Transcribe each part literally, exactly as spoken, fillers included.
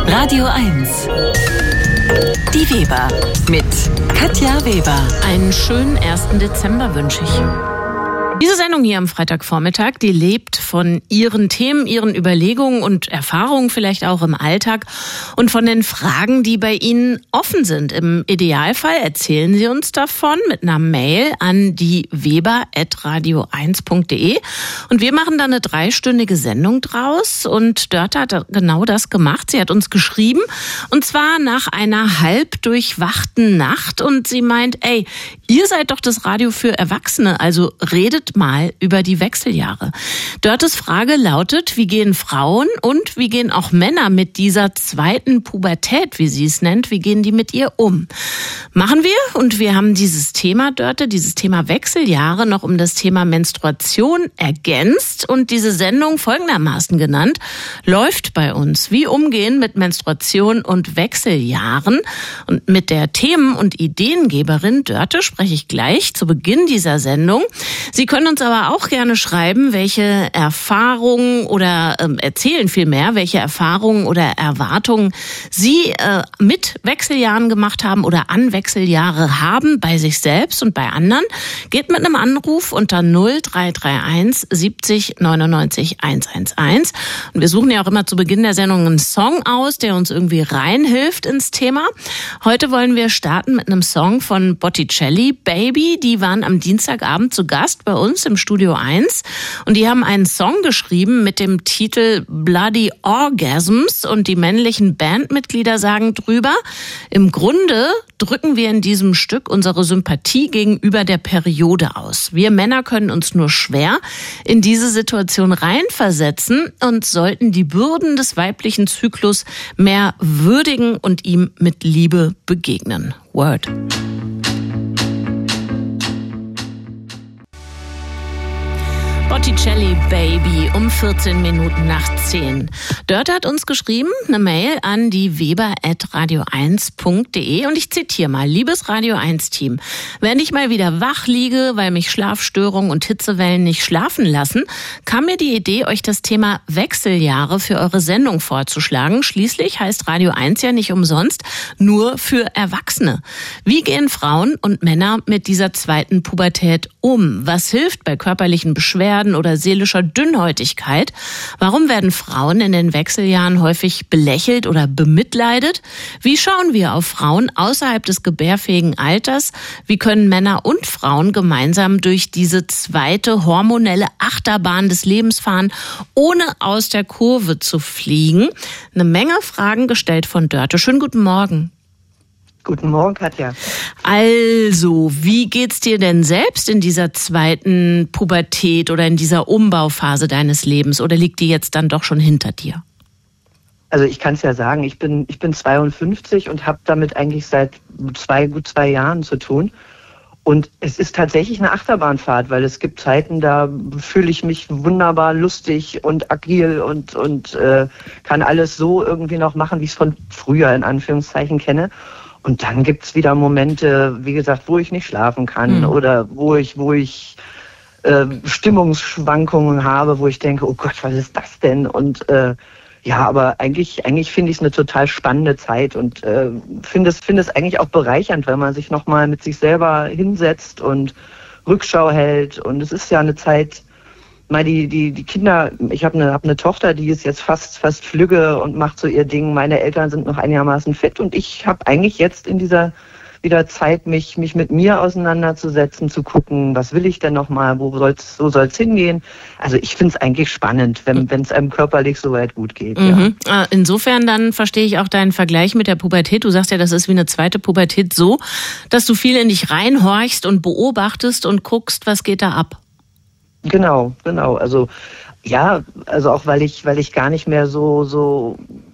Radio eins. Die Weber mit Katja Weber. Einen schönen ersten Dezember wünsche ich. Diese Sendung hier am Freitagvormittag, die lebt von Ihren Themen, Ihren Überlegungen und Erfahrungen vielleicht auch im Alltag und von den Fragen, die bei Ihnen offen sind. Im Idealfall erzählen Sie uns davon mit einer Mail an die weber at radio eins punkt de und wir machen dann eine dreistündige Sendung draus und Dörte hat genau das gemacht. Sie hat uns geschrieben und zwar nach einer halb durchwachten Nacht und sie meint, ey, ihr seid doch das Radio für Erwachsene, also redet mal über die Wechseljahre. Dörtes Frage lautet, wie gehen Frauen und wie gehen auch Männer mit dieser zweiten Pubertät, wie sie es nennt, wie gehen die mit ihr um? Machen wir und wir haben dieses Thema, Dörte, dieses Thema Wechseljahre noch um das Thema Menstruation ergänzt und diese Sendung folgendermaßen genannt, läuft bei uns. Wie umgehen mit Menstruation und Wechseljahren? Und mit der Themen- und Ideengeberin Dörte spreche ich gleich zu Beginn dieser Sendung. Sie können uns aber auch gerne schreiben, welche Erfahrungen oder äh, erzählen vielmehr, welche Erfahrungen oder Erwartungen Sie äh, mit Wechseljahren gemacht haben oder an Wechseljahre haben bei sich selbst und bei anderen. Geht mit einem Anruf unter null drei drei eins siebzig neunundneunzig hundertzehn. Und wir suchen ja auch immer zu Beginn der Sendung einen Song aus, der uns irgendwie reinhilft ins Thema. Heute wollen wir starten mit einem Song von Botticelli, Baby. Die waren am Dienstagabend zu Gast bei uns im Studio eins und die haben einen Song geschrieben mit dem Titel Bloody Orgasms und die männlichen Bandmitglieder sagen drüber, im Grunde drücken wir in diesem Stück unsere Sympathie gegenüber der Periode aus. Wir Männer können uns nur schwer in diese Situation reinversetzen und sollten die Bürden des weiblichen Zyklus mehr würdigen und ihm mit Liebe begegnen. Word. Botticelli, Baby, um vierzehn Minuten nach zehn. Dörte hat uns geschrieben, eine Mail an die weber at radio eins punkt de und ich zitiere mal, liebes Radio eins Team, wenn ich mal wieder wach liege, weil mich Schlafstörungen und Hitzewellen nicht schlafen lassen, kam mir die Idee, euch das Thema Wechseljahre für eure Sendung vorzuschlagen. Schließlich heißt Radio eins ja nicht umsonst nur für Erwachsene. Wie gehen Frauen und Männer mit dieser zweiten Pubertät um? Was hilft bei körperlichen Beschwerden oder seelischer Dünnhäutigkeit? Warum werden Frauen in den Wechseljahren häufig belächelt oder bemitleidet? Wie schauen wir auf Frauen außerhalb des gebärfähigen Alters? Wie können Männer und Frauen gemeinsam durch diese zweite hormonelle Achterbahn des Lebens fahren, ohne aus der Kurve zu fliegen? Eine Menge Fragen gestellt von Dörte. Schönen guten Morgen. Guten Morgen, Katja. Also, wie geht's dir denn selbst in dieser zweiten Pubertät oder in dieser Umbauphase deines Lebens? Oder liegt die jetzt dann doch schon hinter dir? Also ich kann es ja sagen, ich bin ich bin zweiundfünfzig und habe damit eigentlich seit zwei gut zwei Jahren zu tun. Und es ist tatsächlich eine Achterbahnfahrt, weil es gibt Zeiten, da fühle ich mich wunderbar lustig und agil und und äh, kann alles so irgendwie noch machen, wie ich es von früher in Anführungszeichen kenne. Und dann gibt's wieder Momente, wie gesagt, wo ich nicht schlafen kann, mhm. oder wo ich, wo ich äh, Stimmungsschwankungen habe, wo ich denke, oh Gott, was ist das denn? Und äh, ja, aber eigentlich, eigentlich finde ich es eine total spannende Zeit und äh, finde es, finde es eigentlich auch bereichernd, wenn man sich nochmal mit sich selber hinsetzt und Rückschau hält. Und es ist ja eine Zeit, mal die die die Kinder, ich habe eine hab eine Tochter, die ist jetzt fast fast flügge und macht so ihr Ding. Meine Eltern sind noch einigermaßen fit und ich habe eigentlich jetzt in dieser wieder Zeit, mich mich mit mir auseinanderzusetzen, zu gucken, was will ich denn noch mal, wo soll's so soll's hingehen. Also ich finde es eigentlich spannend, wenn wenn es einem körperlich so weit gut geht. Mhm. Ja. Insofern dann verstehe ich auch deinen Vergleich mit der Pubertät. Du sagst ja, das ist wie eine zweite Pubertät so, dass du viel in dich reinhorchst und beobachtest und guckst, was geht da ab. Genau, genau. Also ja, also auch weil ich, weil ich gar nicht mehr so, so,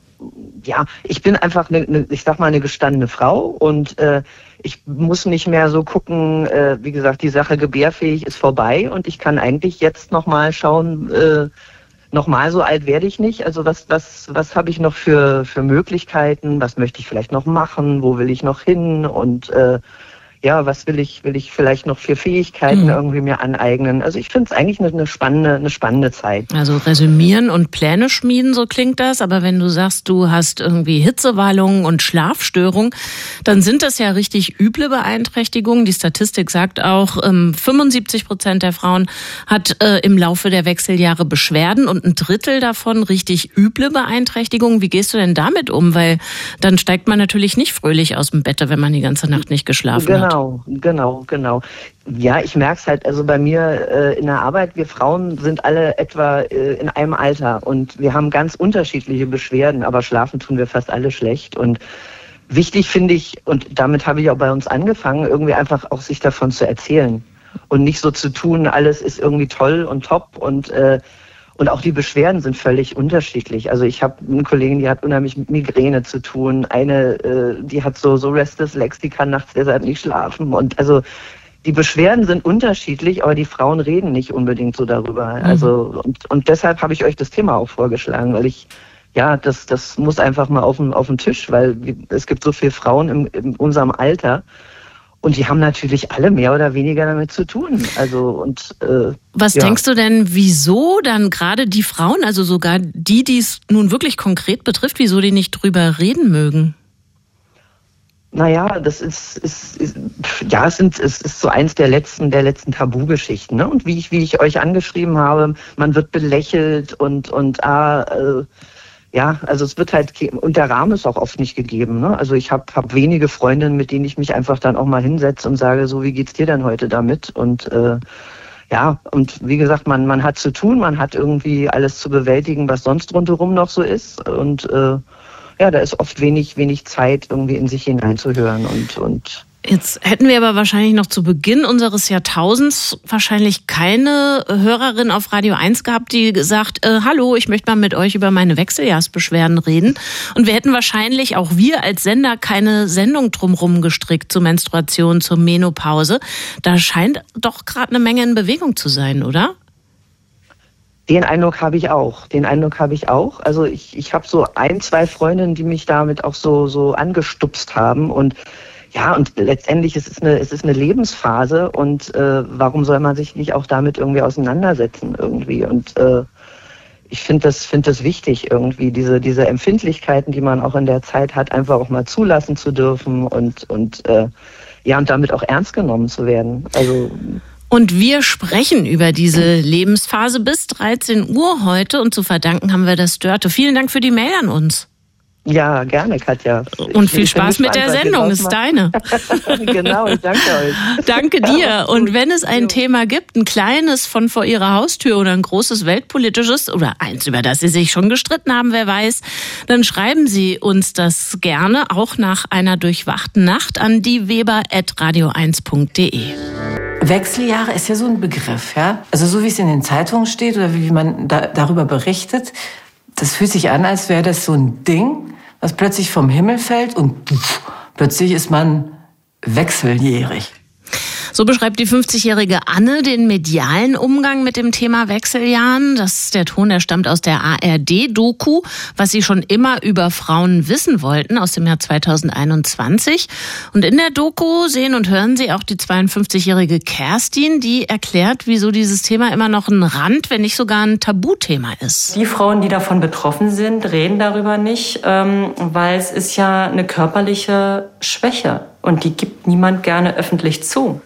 ja, ich bin einfach eine, eine ich sag mal eine gestandene Frau und äh, ich muss nicht mehr so gucken. Äh, wie gesagt, die Sache gebärfähig ist vorbei und ich kann eigentlich jetzt noch mal schauen. Äh, noch mal so alt werde ich nicht. Also was, was, was habe ich noch für für Möglichkeiten? Was möchte ich vielleicht noch machen? Wo will ich noch hin? Und äh, ja, was will ich, will ich vielleicht noch für Fähigkeiten mhm. irgendwie mir aneignen. Also ich finde es eigentlich eine, eine spannende, eine spannende Zeit. Also resümieren und Pläne schmieden, so klingt das. Aber wenn du sagst, du hast irgendwie Hitzewallungen und Schlafstörungen, dann sind das ja richtig üble Beeinträchtigungen. Die Statistik sagt auch, fünfundsiebzig Prozent der Frauen hat äh, im Laufe der Wechseljahre Beschwerden und ein Drittel davon richtig üble Beeinträchtigungen. Wie gehst du denn damit um? Weil dann steigt man natürlich nicht fröhlich aus dem Bett, wenn man die ganze Nacht nicht geschlafen genau, hat. Genau, genau, genau. Ja, ich merke es halt, also bei mir äh, in der Arbeit, wir Frauen sind alle etwa äh, in einem Alter und wir haben ganz unterschiedliche Beschwerden, aber schlafen tun wir fast alle schlecht. Und wichtig finde ich, und damit habe ich auch bei uns angefangen, irgendwie einfach auch sich davon zu erzählen und nicht so zu tun, alles ist irgendwie toll und top und äh, Und auch die Beschwerden sind völlig unterschiedlich. Also ich habe eine Kollegin, die hat unheimlich mit Migräne zu tun. Eine, äh, die hat so, so Restless Legs, die kann nachts deshalb nicht schlafen. Und also die Beschwerden sind unterschiedlich, aber die Frauen reden nicht unbedingt so darüber. Mhm. Also und, und deshalb habe ich euch das Thema auch vorgeschlagen, weil ich, ja, das, das muss einfach mal auf den, auf den Tisch, weil es gibt so viele Frauen im, in unserem Alter. Und die haben natürlich alle mehr oder weniger damit zu tun. Also und äh, was ja. denkst du denn, wieso dann gerade die Frauen, also sogar die, die es nun wirklich konkret betrifft, wieso die nicht drüber reden mögen? Naja, das ist, ist, ist ja, es, sind, es ist so eins der letzten, der letzten Tabugeschichten. Ne? Und wie ich, wie ich euch angeschrieben habe, man wird belächelt und und ah, äh, ja, also es wird halt, und der Rahmen ist auch oft nicht gegeben. Ne? Also ich habe hab wenige Freundinnen, mit denen ich mich einfach dann auch mal hinsetze und sage, so, wie geht's dir denn heute damit? Und äh, ja, und wie gesagt, man man hat zu tun, man hat irgendwie alles zu bewältigen, was sonst rundherum noch so ist. Und äh, ja, da ist oft wenig wenig Zeit, irgendwie in sich hineinzuhören und und Jetzt hätten wir aber wahrscheinlich noch zu Beginn unseres Jahrtausends wahrscheinlich keine Hörerin auf Radio eins gehabt, die gesagt, äh, hallo, ich möchte mal mit euch über meine Wechseljahrsbeschwerden reden. Und wir hätten wahrscheinlich auch wir als Sender keine Sendung drumherum gestrickt zur Menstruation, zur Menopause. Da scheint doch gerade eine Menge in Bewegung zu sein, oder? Den Eindruck habe ich auch. Den Eindruck habe ich auch. Also ich, ich habe so ein, zwei Freundinnen, die mich damit auch so, so angestupst haben und ja, und letztendlich ist es eine, es ist eine Lebensphase und äh, warum soll man sich nicht auch damit irgendwie auseinandersetzen irgendwie? Und äh, ich finde das, finde das wichtig irgendwie, diese, diese Empfindlichkeiten, die man auch in der Zeit hat, einfach auch mal zulassen zu dürfen und, und äh, ja, und damit auch ernst genommen zu werden. Also Und wir sprechen über diese Lebensphase bis dreizehn Uhr heute und zu verdanken haben wir das Dörte. Vielen Dank für die Mail an uns. Ja, gerne, Katja. Und viel Spaß mit der Sendung, ist deine. Genau, ich danke euch. Danke dir. Und wenn es ein Thema gibt, ein kleines von vor Ihrer Haustür oder ein großes weltpolitisches oder eins, über das Sie sich schon gestritten haben, wer weiß, dann schreiben Sie uns das gerne auch nach einer durchwachten Nacht an dieweber at radio eins punkt de. Wechseljahre ist ja so ein Begriff, ja. Also so wie es in den Zeitungen steht oder wie man da, darüber berichtet, das fühlt sich an, als wäre das so ein Ding, was plötzlich vom Himmel fällt und pff, plötzlich ist man wechseljährig. So beschreibt die fünfzigjährige Anne den medialen Umgang mit dem Thema Wechseljahren. Das ist der Ton, der stammt aus der A R D-Doku, was sie schon immer über Frauen wissen wollten, aus dem Jahr zweitausendeinundzwanzig. Und in der Doku sehen und hören Sie auch die zweiundfünfzigjährige Kerstin, die erklärt, wieso dieses Thema immer noch ein Rand, wenn nicht sogar ein Tabuthema ist. Die Frauen, die davon betroffen sind, reden darüber nicht, weil es ist ja eine körperliche Schwäche und die gibt niemand gerne öffentlich zu.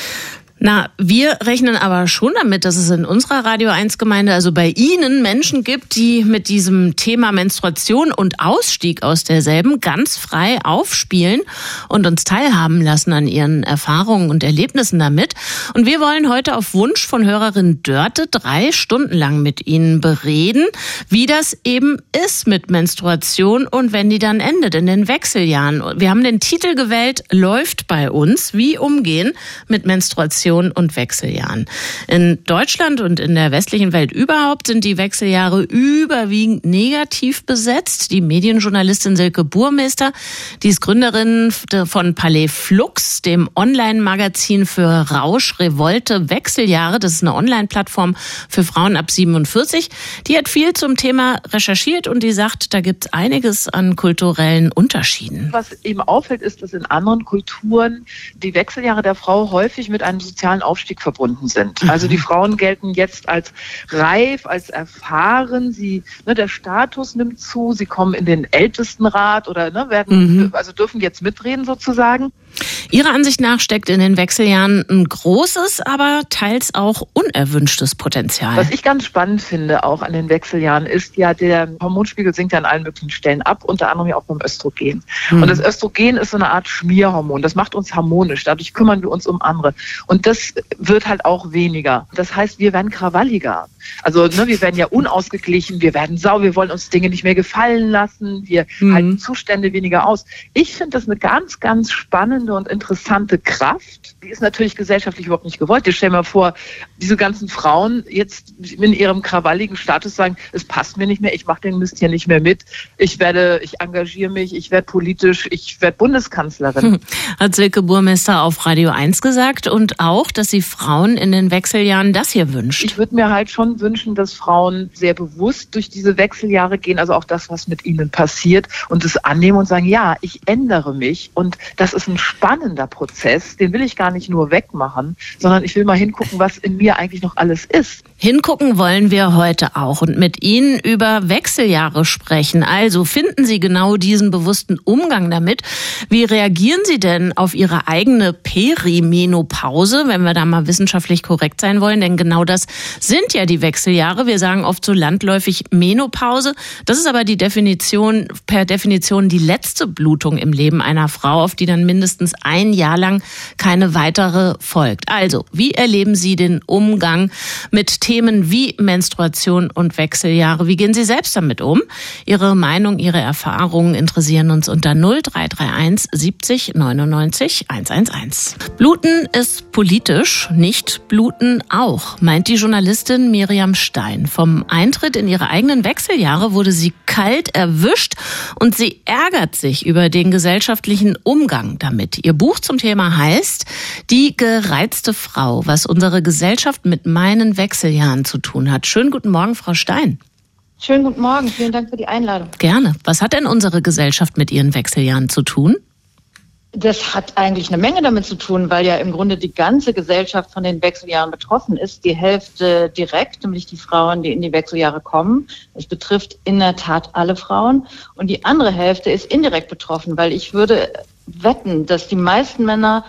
Na, wir rechnen aber schon damit, dass es in unserer Radio eins Gemeinde, also bei Ihnen, Menschen gibt, die mit diesem Thema Menstruation und Ausstieg aus derselben ganz frei aufspielen und uns teilhaben lassen an ihren Erfahrungen und Erlebnissen damit. Und wir wollen heute auf Wunsch von Hörerin Dörte drei Stunden lang mit Ihnen bereden, wie das eben ist mit Menstruation und wenn die dann endet in den Wechseljahren. Wir haben den Titel gewählt, läuft bei uns, wie umgehen mit Menstruation Menstruation und Wechseljahren. In Deutschland und in der westlichen Welt überhaupt sind die Wechseljahre überwiegend negativ besetzt. Die Medienjournalistin Silke Burmester, die ist Gründerin von Palais Flux, dem Online-Magazin für Rausch, Revolte, Wechseljahre. Das ist eine Online-Plattform für Frauen ab siebenundvierzig. Die hat viel zum Thema recherchiert und die sagt, da gibt es einiges an kulturellen Unterschieden. Was eben auffällt, ist, dass in anderen Kulturen die Wechseljahre der Frau häufig mit einem sozialen Aufstieg verbunden sind. Mhm. Also die Frauen gelten jetzt als reif, als erfahren. Sie, ne, der Status nimmt zu. Sie kommen in den Ältestenrat oder ne, werden, mhm. also dürfen jetzt mitreden sozusagen. Ihrer Ansicht nach steckt in den Wechseljahren ein großes, aber teils auch unerwünschtes Potenzial. Was ich ganz spannend finde auch an den Wechseljahren ist ja, der Hormonspiegel sinkt ja an allen möglichen Stellen ab, unter anderem ja auch beim Östrogen. Hm. Und das Östrogen ist so eine Art Schmierhormon. Das macht uns harmonisch. Dadurch kümmern wir uns um andere. Und das wird halt auch weniger. Das heißt, wir werden krawalliger. Also ne, wir werden ja unausgeglichen, wir werden sauer, wir wollen uns Dinge nicht mehr gefallen lassen, wir hm. halten Zustände weniger aus. Ich finde das eine ganz, ganz spannende und interessante Kraft. Die ist natürlich gesellschaftlich überhaupt nicht gewollt. Ich stell mir vor, diese ganzen Frauen jetzt in ihrem krawalligen Status sagen, es passt mir nicht mehr, ich mache den Mist hier nicht mehr mit, ich werde, ich engagiere mich, ich werde politisch, ich werde Bundeskanzlerin. Hm. Hat Silke Burmester auf Radio eins gesagt und auch, dass sie Frauen in den Wechseljahren das hier wünscht. Ich würde mir halt schon wünschen, dass Frauen sehr bewusst durch diese Wechseljahre gehen, also auch das, was mit ihnen passiert und es annehmen und sagen, ja, ich ändere mich und das ist ein spannender Prozess, den will ich gar nicht nur wegmachen, sondern ich will mal hingucken, was in mir eigentlich noch alles ist. Hingucken wollen wir heute auch und mit Ihnen über Wechseljahre sprechen. Also finden Sie genau diesen bewussten Umgang damit. Wie reagieren Sie denn auf Ihre eigene Perimenopause, wenn wir da mal wissenschaftlich korrekt sein wollen? Denn genau das sind ja die Wechseljahre. Wir sagen oft so landläufig Menopause. Das ist aber die Definition, per Definition die letzte Blutung im Leben einer Frau, auf die dann mindestens ein Jahr lang keine weitere folgt. Also, wie erleben Sie den Umgang mit Themen wie Menstruation und Wechseljahre? Wie gehen Sie selbst damit um? Ihre Meinung, Ihre Erfahrungen interessieren uns unter null drei drei eins siebzig neunundneunzig hundertelf. Bluten ist politisch, nicht bluten auch, meint die Journalistin Miriam Stein. Vom Eintritt in ihre eigenen Wechseljahre wurde sie kalt erwischt und sie ärgert sich über den gesellschaftlichen Umgang damit. Ihr Buch zum Thema heißt Die gereizte Frau, was unsere Gesellschaft mit meinen Wechseljahren zu tun hat. Schönen guten Morgen, Frau Stein. Schönen guten Morgen, vielen Dank für die Einladung. Gerne. Was hat denn unsere Gesellschaft mit ihren Wechseljahren zu tun? Das hat eigentlich eine Menge damit zu tun, weil ja im Grunde die ganze Gesellschaft von den Wechseljahren betroffen ist. Die Hälfte direkt, nämlich die Frauen, die in die Wechseljahre kommen. Es betrifft in der Tat alle Frauen. Und die andere Hälfte ist indirekt betroffen, weil ich würde wetten, dass die meisten Männer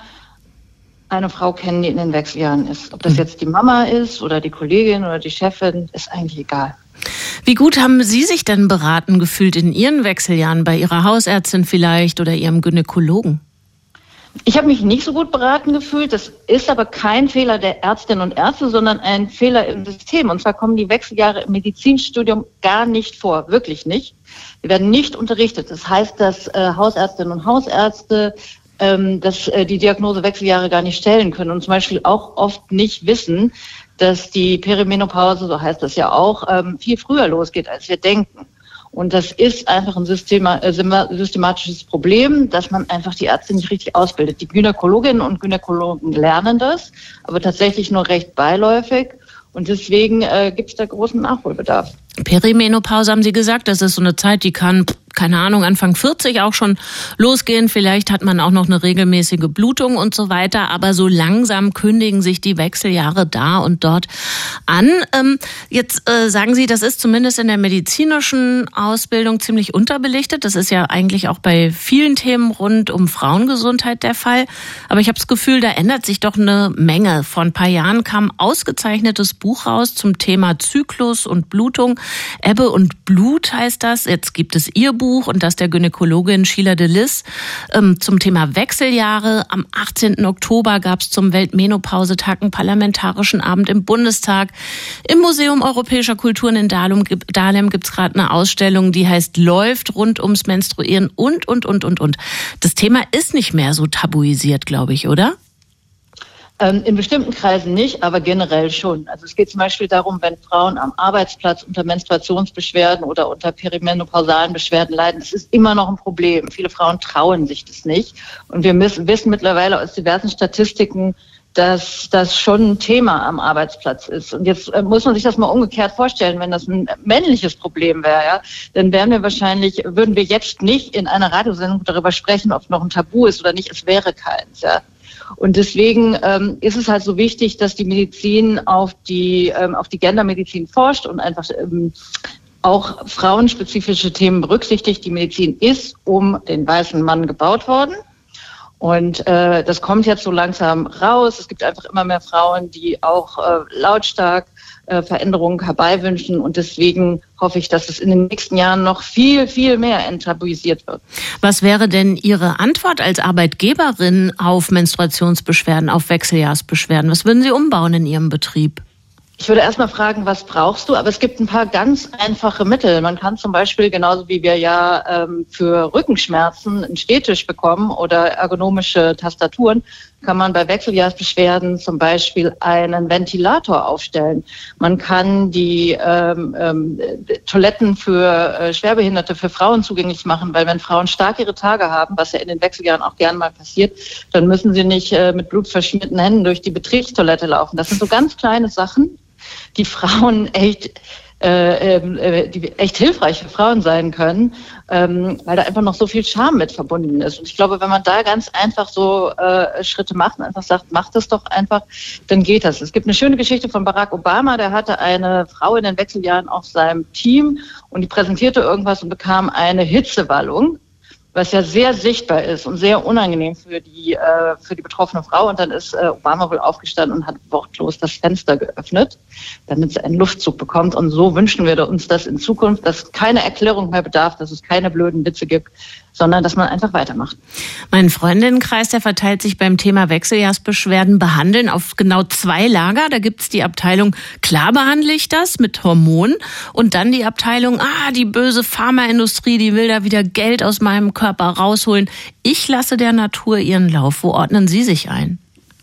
eine Frau kennen, die in den Wechseljahren ist. Ob das jetzt die Mama ist oder die Kollegin oder die Chefin, ist eigentlich egal. Wie gut haben Sie sich denn beraten gefühlt in Ihren Wechseljahren, bei Ihrer Hausärztin vielleicht oder Ihrem Gynäkologen? Ich habe mich nicht so gut beraten gefühlt. Das ist aber kein Fehler der Ärztinnen und Ärzte, sondern ein Fehler im System. Und zwar kommen die Wechseljahre im Medizinstudium gar nicht vor, wirklich nicht. Sie werden nicht unterrichtet. Das heißt, dass äh, Hausärztinnen und Hausärzte ähm, dass äh, die Diagnose Wechseljahre gar nicht stellen können und zum Beispiel auch oft nicht wissen, dass die Perimenopause, so heißt das ja auch, ähm, viel früher losgeht, als wir denken. Und das ist einfach ein Systema, äh, systematisches Problem, dass man einfach die Ärzte nicht richtig ausbildet. Die Gynäkologinnen und Gynäkologen lernen das, aber tatsächlich nur recht beiläufig. Und deswegen äh, gibt es da großen Nachholbedarf. Perimenopause haben Sie gesagt, das ist so eine Zeit, die kann, keine Ahnung, Anfang vierzig auch schon losgehen. Vielleicht hat man auch noch eine regelmäßige Blutung und so weiter. Aber so langsam kündigen sich die Wechseljahre da und dort an. Ähm, jetzt äh, sagen Sie, das ist zumindest in der medizinischen Ausbildung ziemlich unterbelichtet. Das ist ja eigentlich auch bei vielen Themen rund um Frauengesundheit der Fall. Aber ich habe das Gefühl, da ändert sich doch eine Menge. Vor ein paar Jahren kam ein ausgezeichnetes Buch raus zum Thema Zyklus und Blutung. Ebbe und Blut heißt das. Jetzt gibt es Ihr Buch und das der Gynäkologin Sheila de Lis ähm, zum Thema Wechseljahre. Am achtzehnten Oktober gab es zum Weltmenopausetag einen parlamentarischen Abend im Bundestag. Im Museum Europäischer Kulturen in Dahlem, Dahlem gibt es gerade eine Ausstellung, die heißt Läuft rund ums Menstruieren und, und, und, und, und. Das Thema ist nicht mehr so tabuisiert, glaube ich, oder? In bestimmten Kreisen nicht, aber generell schon. Also es geht zum Beispiel darum, wenn Frauen am Arbeitsplatz unter Menstruationsbeschwerden oder unter perimenopausalen Beschwerden leiden, das ist immer noch ein Problem. Viele Frauen trauen sich das nicht. Und wir müssen, wissen mittlerweile aus diversen Statistiken, dass das schon ein Thema am Arbeitsplatz ist. Und jetzt äh, muss man sich das mal umgekehrt vorstellen, wenn das ein männliches Problem wäre, ja, dann wären wir wahrscheinlich, würden wir jetzt nicht in einer Radiosendung darüber sprechen, ob es noch ein Tabu ist oder nicht. Es wäre keins, ja. Und deswegen ähm, ist es halt so wichtig, dass die Medizin auf die ähm, auf die Gendermedizin forscht und einfach ähm, auch frauenspezifische Themen berücksichtigt. Die Medizin ist um den weißen Mann gebaut worden. Und äh, das kommt jetzt so langsam raus. Es gibt einfach immer mehr Frauen, die auch äh, lautstark äh, Veränderungen herbeiwünschen. Und deswegen hoffe ich, dass es in den nächsten Jahren noch viel, viel mehr enttabuisiert wird. Was wäre denn Ihre Antwort als Arbeitgeberin auf Menstruationsbeschwerden, auf Wechseljahrsbeschwerden? Was würden Sie umbauen in Ihrem Betrieb? Ich würde erstmal fragen, was brauchst du? Aber es gibt ein paar ganz einfache Mittel. Man kann zum Beispiel, genauso wie wir ja ähm, für Rückenschmerzen einen Stehtisch bekommen oder ergonomische Tastaturen, kann man bei Wechseljahrsbeschwerden zum Beispiel einen Ventilator aufstellen. Man kann die ähm, ähm, Toiletten für äh, Schwerbehinderte, für Frauen zugänglich machen, weil wenn Frauen stark ihre Tage haben, was ja in den Wechseljahren auch gern mal passiert, dann müssen sie nicht äh, mit blutverschmierten Händen durch die Betriebstoilette laufen. Das sind so ganz kleine Sachen, die Frauen echt, äh, äh, die echt hilfreich für Frauen sein können, ähm, weil da einfach noch so viel Scham mit verbunden ist. Und ich glaube, wenn man da ganz einfach so äh, Schritte macht und einfach sagt, macht das doch einfach, dann geht das. Es gibt eine schöne Geschichte von Barack Obama, der hatte eine Frau in den Wechseljahren auf seinem Team und die präsentierte irgendwas und bekam eine Hitzewallung, was ja sehr sichtbar ist und sehr unangenehm für die äh, für die betroffene Frau. Und dann ist äh, Obama wohl aufgestanden und hat wortlos das Fenster geöffnet, damit sie einen Luftzug bekommt. Und so wünschen wir uns das in Zukunft, dass es keine Erklärung mehr bedarf, dass es keine blöden Witze gibt, sondern dass man einfach weitermacht. Mein Freundinnenkreis, der verteilt sich beim Thema Wechseljahrsbeschwerden behandeln auf genau zwei Lager. Da gibt's die Abteilung, klar behandle ich das mit Hormonen, und dann die Abteilung, ah, die böse Pharmaindustrie, die will da wieder Geld aus meinem Körper rausholen. Ich lasse der Natur ihren Lauf. Wo ordnen Sie sich ein?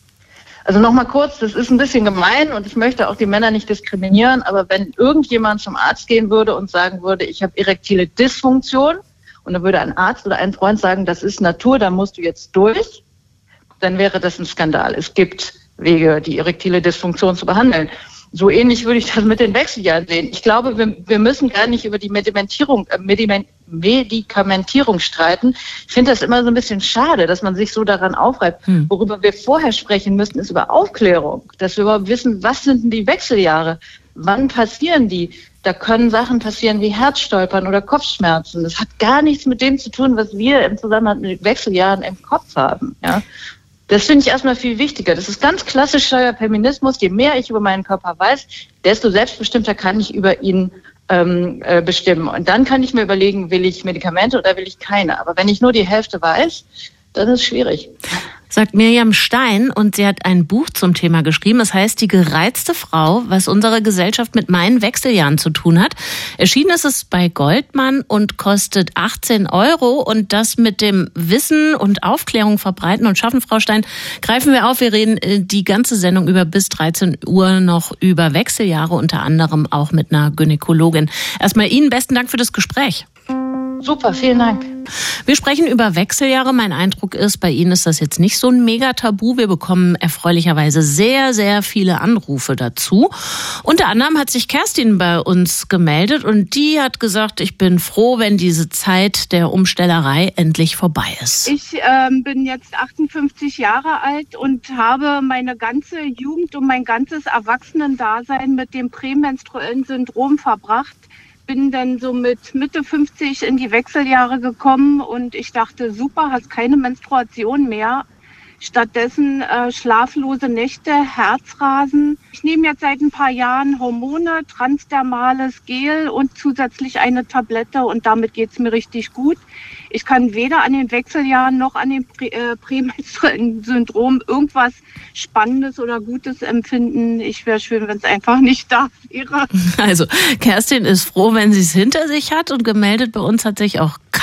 Also nochmal kurz, das ist ein bisschen gemein und ich möchte auch die Männer nicht diskriminieren, aber wenn irgendjemand zum Arzt gehen würde und sagen würde, ich habe erektile Dysfunktion, und dann würde ein Arzt oder ein Freund sagen, das ist Natur, da musst du jetzt durch, dann wäre das ein Skandal. Es gibt Wege, die erektile Dysfunktion zu behandeln. So ähnlich würde ich das mit den Wechseljahren sehen. Ich glaube, wir, wir müssen gar nicht über die Medikamentierung, äh, Mediment, Medikamentierung streiten. Ich finde das immer so ein bisschen schade, dass man sich so daran aufreibt. Hm. Worüber wir vorher sprechen müssten, ist über Aufklärung. Dass wir überhaupt wissen, was sind denn die Wechseljahre? Wann passieren die? Da können Sachen passieren wie Herzstolpern oder Kopfschmerzen. Das hat gar nichts mit dem zu tun, was wir im Zusammenhang mit Wechseljahren im Kopf haben. Ja? Das finde ich erstmal viel wichtiger. Das ist ganz klassischer Feminismus. Je mehr ich über meinen Körper weiß, desto selbstbestimmter kann ich über ihn ähm, äh, bestimmen. Und dann kann ich mir überlegen, will ich Medikamente oder will ich keine. Aber wenn ich nur die Hälfte weiß, dann ist es schwierig. Sagt Miriam Stein, und sie hat ein Buch zum Thema geschrieben. Es heißt Die gereizte Frau, was unsere Gesellschaft mit meinen Wechseljahren zu tun hat. Erschienen ist es bei Goldmann und kostet achtzehn Euro. Und das mit dem Wissen und Aufklärung verbreiten und schaffen, Frau Stein, greifen wir auf. Wir reden die ganze Sendung über bis dreizehn Uhr noch über Wechseljahre, unter anderem auch mit einer Gynäkologin. Erstmal Ihnen besten Dank für das Gespräch. Super, vielen Dank. Wir sprechen über Wechseljahre. Mein Eindruck ist, bei Ihnen ist das jetzt nicht so ein Mega-Tabu. Wir bekommen erfreulicherweise sehr, sehr viele Anrufe dazu. Unter anderem hat sich Kerstin bei uns gemeldet und die hat gesagt, ich bin froh, wenn diese Zeit der Umstellerei endlich vorbei ist. Ich ähm, bin jetzt achtundfünfzig Jahre alt und habe meine ganze Jugend und mein ganzes Erwachsenendasein mit dem prämenstruellen Syndrom verbracht. Bin dann so mit Mitte fünfzig in die Wechseljahre gekommen und ich dachte, super, hast keine Menstruation mehr. Stattdessen äh, schlaflose Nächte, Herzrasen. Ich nehme jetzt seit ein paar Jahren Hormone, transdermales Gel und zusätzlich eine Tablette und damit geht's mir richtig gut. Ich kann weder an den Wechseljahren noch an dem Prä- äh, prämenstruellen Syndrom irgendwas Spannendes oder Gutes empfinden. Ich wäre schön, wenn es einfach nicht da wäre. Also Kerstin ist froh, wenn sie es hinter sich hat, und gemeldet bei uns hat sich auch Katja.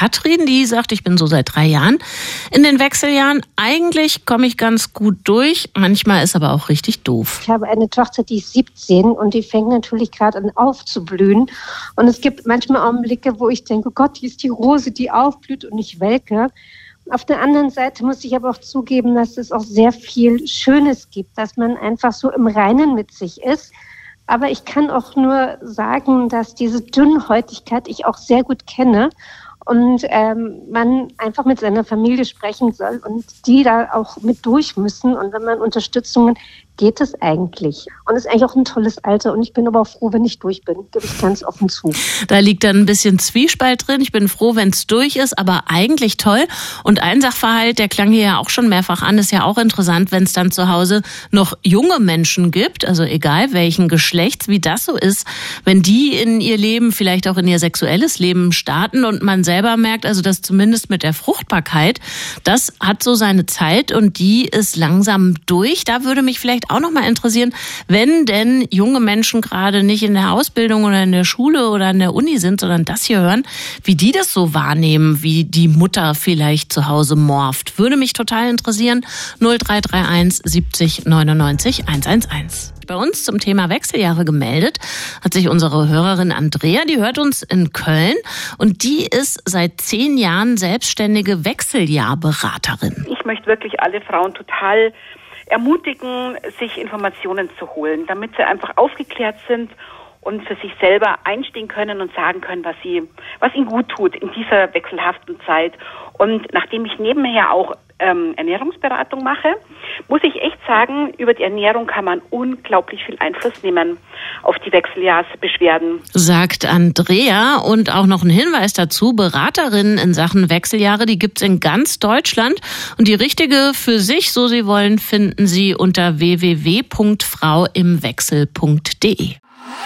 Katrin, die sagt, ich bin so seit drei Jahren in den Wechseljahren. Eigentlich komme ich ganz gut durch, manchmal ist aber auch richtig doof. Ich habe eine Tochter, die ist siebzehn und die fängt natürlich gerade an aufzublühen. Und es gibt manchmal Augenblicke, wo ich denke, oh Gott, die ist die Rose, die aufblüht und ich welke. Auf der anderen Seite muss ich aber auch zugeben, dass es auch sehr viel Schönes gibt, dass man einfach so im Reinen mit sich ist. Aber ich kann auch nur sagen, dass diese Dünnhäutigkeit ich auch sehr gut kenne und ähm, man einfach mit seiner Familie sprechen soll und die da auch mit durch müssen. Und wenn man Unterstützungen, geht es eigentlich. Und es ist eigentlich auch ein tolles Alter. Und ich bin aber auch froh, wenn ich durch bin, gebe ich ganz offen zu. Da liegt dann ein bisschen Zwiespalt drin. Ich bin froh, wenn es durch ist, aber eigentlich toll. Und ein Sachverhalt, der klang hier ja auch schon mehrfach an, ist ja auch interessant, wenn es dann zu Hause noch junge Menschen gibt, also egal welchen Geschlechts, wie das so ist, wenn die in ihr Leben, vielleicht auch in ihr sexuelles Leben starten und man selber merkt, also das zumindest mit der Fruchtbarkeit, das hat so seine Zeit und die ist langsam durch. Da würde mich vielleicht auch noch mal interessieren, wenn denn junge Menschen gerade nicht in der Ausbildung oder in der Schule oder in der Uni sind, sondern das hier hören, wie die das so wahrnehmen, wie die Mutter vielleicht zu Hause morpht. Würde mich total interessieren. null drei drei eins siebzig neunundneunzig hundertelf. Bei uns zum Thema Wechseljahre gemeldet hat sich unsere Hörerin Andrea, die hört uns in Köln und die ist seit zehn Jahren selbstständige Wechseljahrberaterin. Ich möchte wirklich alle Frauen total ermutigen, sich Informationen zu holen, damit sie einfach aufgeklärt sind und für sich selber einstehen können und sagen können, was sie, was ihnen gut tut in dieser wechselhaften Zeit. Und nachdem ich nebenher auch ähm, Ernährungsberatung mache, muss ich echt sagen, über die Ernährung kann man unglaublich viel Einfluss nehmen auf die Wechseljahrsbeschwerden. Sagt Andrea und auch noch ein Hinweis dazu, Beraterinnen in Sachen Wechseljahre, die gibt's in ganz Deutschland und die richtige für sich, so sie wollen, finden Sie unter w w w punkt frau im wechsel punkt d e.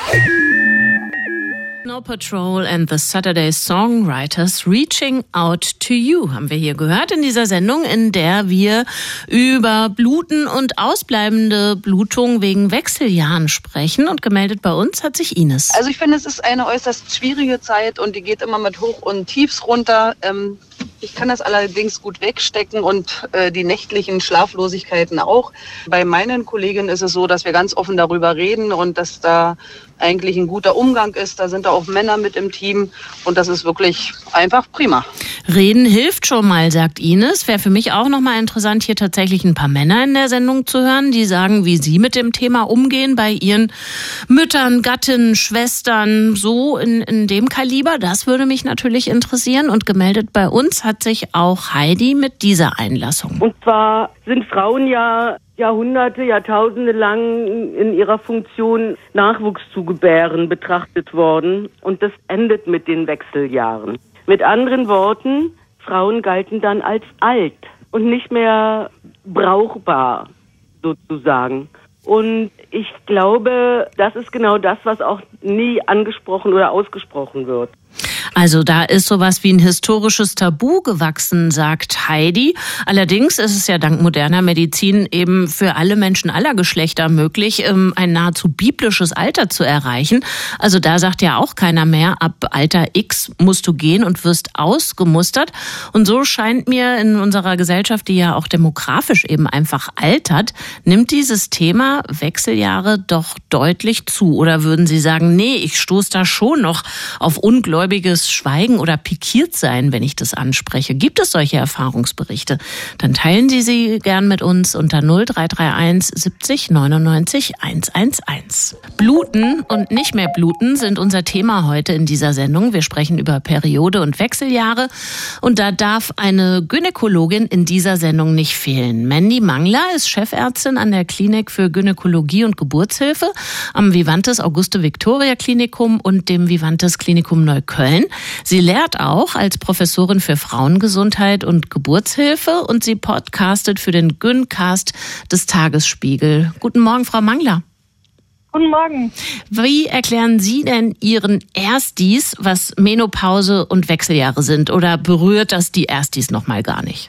Snow Patrol and the Saturday Songwriters Reaching Out to You haben wir hier gehört in dieser Sendung, in der wir über Bluten und ausbleibende Blutung wegen Wechseljahren sprechen. Und gemeldet bei uns hat sich Ines. Also ich finde, es ist eine äußerst schwierige Zeit und die geht immer mit Hoch- und Tiefs runter. Ähm, ich kann das allerdings gut wegstecken und äh, die nächtlichen Schlaflosigkeiten auch. Bei meinen Kolleginnen ist es so, dass wir ganz offen darüber reden und dass da eigentlich ein guter Umgang ist. Da sind da auch Männer mit im Team und das ist wirklich einfach prima. Reden hilft schon mal, sagt Ines. Wäre für mich auch nochmal interessant, hier tatsächlich ein paar Männer in der Sendung zu hören, die sagen, wie sie mit dem Thema umgehen bei ihren Müttern, Gattinnen, Schwestern, so in, in dem Kaliber. Das würde mich natürlich interessieren. Und gemeldet bei uns hat sich auch Heidi mit dieser Einlassung. Und zwar sind Frauen ja Jahrhunderte, Jahrtausende lang in ihrer Funktion Nachwuchs zu gebären betrachtet worden. Und das endet mit den Wechseljahren. Mit anderen Worten, Frauen galten dann als alt und nicht mehr brauchbar, sozusagen. Und ich glaube, das ist genau das, was auch nie angesprochen oder ausgesprochen wird. Also da ist sowas wie ein historisches Tabu gewachsen, sagt Heidi. Allerdings ist es ja dank moderner Medizin eben für alle Menschen aller Geschlechter möglich, ein nahezu biblisches Alter zu erreichen. Also da sagt ja auch keiner mehr, ab Alter X musst du gehen und wirst ausgemustert. Und so scheint mir in unserer Gesellschaft, die ja auch demografisch eben einfach altert, nimmt dieses Thema Wechseljahre doch deutlich zu. Oder würden Sie sagen, nee, ich stoße da schon noch auf ungläubiges Schweigen oder pikiert sein, wenn ich das anspreche? Gibt es solche Erfahrungsberichte? Dann teilen Sie sie gern mit uns unter null drei drei eins siebzig neunundneunzig hundertelf. Bluten und nicht mehr bluten sind unser Thema heute in dieser Sendung. Wir sprechen über Periode und Wechseljahre und da darf eine Gynäkologin in dieser Sendung nicht fehlen. Mandy Mangler ist Chefärztin an der Klinik für Gynäkologie und Geburtshilfe am Vivantes Auguste Victoria Klinikum und dem Vivantes Klinikum Neukölln. Sie lehrt auch als Professorin für Frauengesundheit und Geburtshilfe und sie podcastet für den Gyncast des Tagesspiegel. Guten Morgen, Frau Mangler. Guten Morgen. Wie erklären Sie denn Ihren Erstis, was Menopause und Wechseljahre sind? Oder berührt das die Erstis noch mal gar nicht?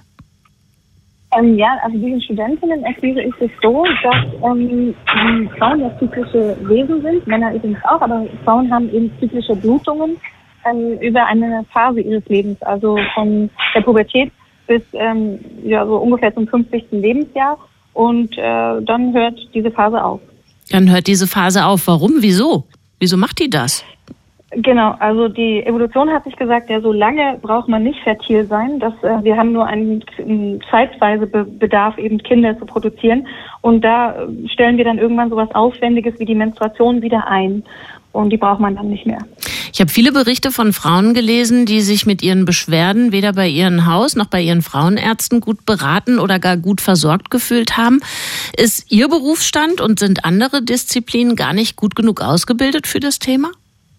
Ähm, ja, also diesen Studentinnen erkläre ich es so, dass ähm, Frauen ja zyklische Wesen sind, Männer übrigens auch, aber Frauen haben eben zyklische Blutungen. ähm, über eine Phase ihres Lebens, also von der Pubertät bis ähm, ja, so ungefähr zum fünfzigsten Lebensjahr. Und äh, dann hört diese Phase auf. Dann hört diese Phase auf. Warum? Wieso? Wieso macht die das? Genau, also die Evolution hat sich gesagt, ja, so lange braucht man nicht fertil sein. Dass, äh, wir haben nur einen, einen zeitweise Be- Bedarf, eben Kinder zu produzieren. Und da äh, stellen wir dann irgendwann sowas Aufwendiges wie die Menstruation wieder ein. Und die braucht man dann nicht mehr. Ich habe viele Berichte von Frauen gelesen, die sich mit ihren Beschwerden weder bei ihrem Haus noch bei ihren Frauenärzten gut beraten oder gar gut versorgt gefühlt haben. Ist Ihr Berufsstand und sind andere Disziplinen gar nicht gut genug ausgebildet für das Thema?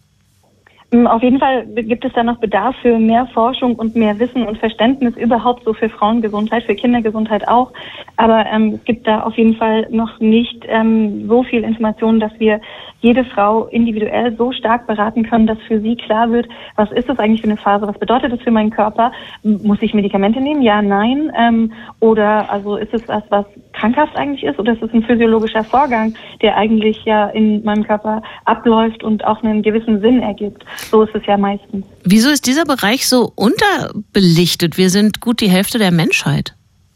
Auf jeden Fall gibt es da noch Bedarf für mehr Forschung und mehr Wissen und Verständnis überhaupt so für Frauengesundheit, für Kindergesundheit auch. Aber ähm, es gibt da auf jeden Fall noch nicht ähm, so viel Informationen, dass wir jede Frau individuell so stark beraten können, dass für sie klar wird, was ist das eigentlich für eine Phase, was bedeutet das für meinen Körper? Muss ich Medikamente nehmen? Ja, nein. Ähm, oder also ist es was, was krankhaft eigentlich ist, oder ist es ein physiologischer Vorgang, der eigentlich ja in meinem Körper abläuft und auch einen gewissen Sinn ergibt? So ist es ja meistens. Wieso ist dieser Bereich so unterbelichtet? Wir sind gut die Hälfte der Menschheit.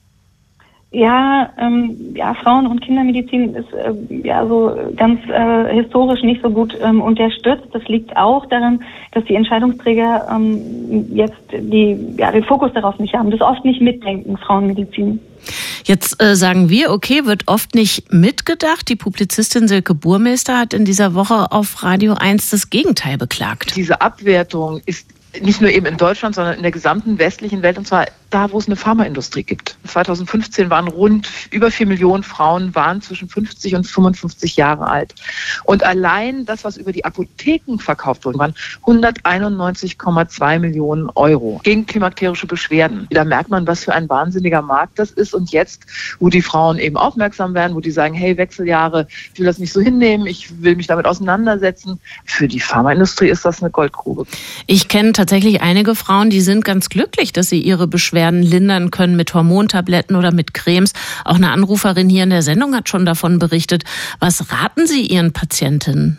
Ja, ähm, ja, Frauen- und Kindermedizin ist äh, ja so ganz äh, historisch nicht so gut ähm, unterstützt. Das liegt auch daran, dass die Entscheidungsträger ähm, jetzt die, ja, den Fokus darauf nicht haben, das oft nicht mitdenken, Frauenmedizin. Jetzt äh, sagen wir, okay, wird oft nicht mitgedacht. Die Publizistin Silke Burmeister hat in dieser Woche auf Radio eins das Gegenteil beklagt. Diese Abwertung ist nicht nur eben in Deutschland, sondern in der gesamten westlichen Welt, und zwar da, wo es eine Pharmaindustrie gibt. zwanzig fünfzehn waren rund über vier Millionen Frauen waren zwischen fünfzig und fünfundfünfzig Jahre alt. Und allein das, was über die Apotheken verkauft wurde, waren hunderteinundneunzig Komma zwei Millionen Euro gegen klimakterische Beschwerden. Da merkt man, was für ein wahnsinniger Markt das ist. Und jetzt, wo die Frauen eben aufmerksam werden, wo die sagen, hey, Wechseljahre, ich will das nicht so hinnehmen, ich will mich damit auseinandersetzen. Für die Pharmaindustrie ist das eine Goldgrube. Ich kenne tatsächlich einige Frauen, die sind ganz glücklich, dass sie ihre Beschwerden lindern können mit Hormontabletten oder mit Cremes. Auch eine Anruferin hier in der Sendung hat schon davon berichtet. Was raten Sie Ihren Patientinnen?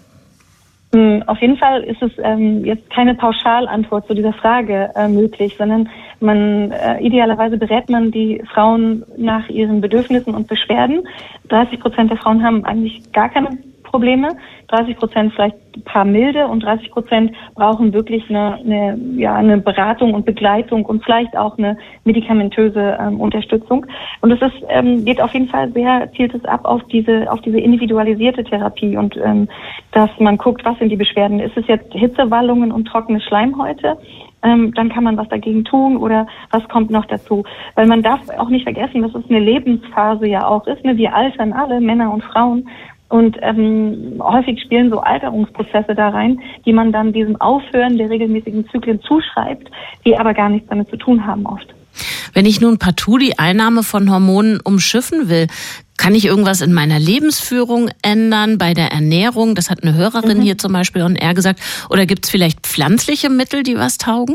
Auf jeden Fall ist es ähm, jetzt keine Pauschalantwort zu dieser Frage äh, möglich, sondern man äh, idealerweise berät man die Frauen nach ihren Bedürfnissen und Beschwerden. dreißig Prozent der Frauen haben eigentlich gar keine Probleme, dreißig Prozent vielleicht ein paar milde und dreißig Prozent brauchen wirklich eine, eine, ja, eine Beratung und Begleitung und vielleicht auch eine medikamentöse ähm, Unterstützung. Und es ist, ähm, geht auf jeden Fall sehr, zielt es ab auf diese, auf diese individualisierte Therapie und ähm, dass man guckt, was sind die Beschwerden. Ist es jetzt Hitzewallungen und trockene Schleimhäute? Ähm, dann kann man was dagegen tun oder was kommt noch dazu. Weil man darf auch nicht vergessen, dass es eine Lebensphase ja auch ist. Ne? Wir altern alle, Männer und Frauen. Und ähm, häufig spielen so Alterungsprozesse da rein, die man dann diesem Aufhören der regelmäßigen Zyklen zuschreibt, die aber gar nichts damit zu tun haben oft. Wenn ich nun partout die Einnahme von Hormonen umschiffen will, kann ich irgendwas in meiner Lebensführung ändern, bei der Ernährung? Das hat eine Hörerin mhm. hier zum Beispiel on air gesagt. Oder gibt es vielleicht pflanzliche Mittel, die was taugen?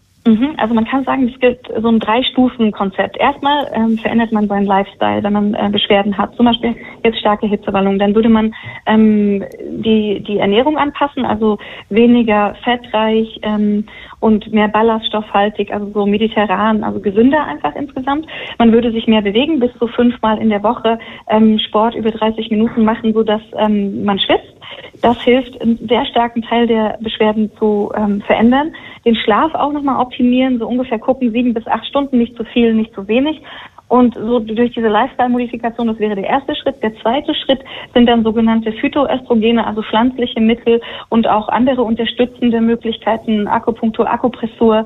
Also man kann sagen, es gibt so ein Drei-Stufen-Konzept. Erstmal ähm, verändert man seinen Lifestyle, wenn man äh, Beschwerden hat. Zum Beispiel jetzt starke Hitzewallungen. Dann würde man ähm, die die Ernährung anpassen, also weniger fettreich ähm, und mehr ballaststoffhaltig, also so mediterran, also gesünder einfach insgesamt. Man würde sich mehr bewegen, bis zu fünfmal in der Woche ähm, Sport über dreißig Minuten machen, sodass ähm, man schwitzt. Das hilft, einen sehr starken Teil der Beschwerden zu ähm, verändern. Den Schlaf auch nochmal optimieren, so ungefähr gucken, sieben bis acht Stunden, nicht zu viel, nicht zu wenig. Und so durch diese Lifestyle-Modifikation, das wäre der erste Schritt. Der zweite Schritt sind dann sogenannte Phytoöstrogene, also pflanzliche Mittel und auch andere unterstützende Möglichkeiten, Akupunktur, Akupressur,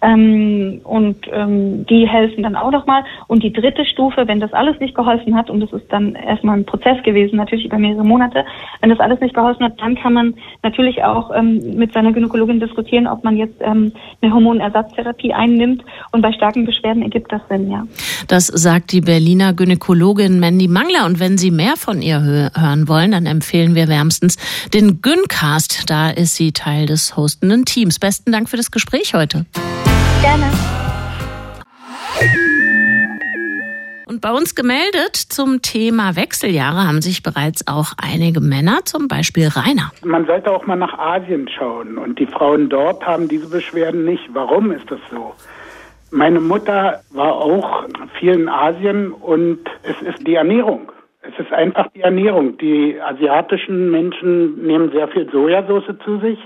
ähm, und ähm, die helfen dann auch nochmal. Und die dritte Stufe, wenn das alles nicht geholfen hat, und das ist dann erstmal ein Prozess gewesen, natürlich über mehrere Monate, wenn das alles nicht geholfen hat, dann kann man natürlich auch ähm, mit seiner Gynäkologin diskutieren, ob man jetzt ähm, eine Hormonersatztherapie einnimmt. Und bei starken Beschwerden ergibt das Sinn, ja. Das sagt die Berliner Gynäkologin Mandy Mangler. Und wenn Sie mehr von ihr hö- hören wollen, dann empfehlen wir wärmstens den Gyncast. Da ist sie Teil des hostenden Teams. Besten Dank für das Gespräch heute. Gerne. Und bei uns gemeldet zum Thema Wechseljahre haben sich bereits auch einige Männer, zum Beispiel Rainer. Man sollte auch mal nach Asien schauen und die Frauen dort haben diese Beschwerden nicht. Warum ist das so? Meine Mutter war auch viel in Asien und es ist die Ernährung. Es ist einfach die Ernährung. Die asiatischen Menschen nehmen sehr viel Sojasauce zu sich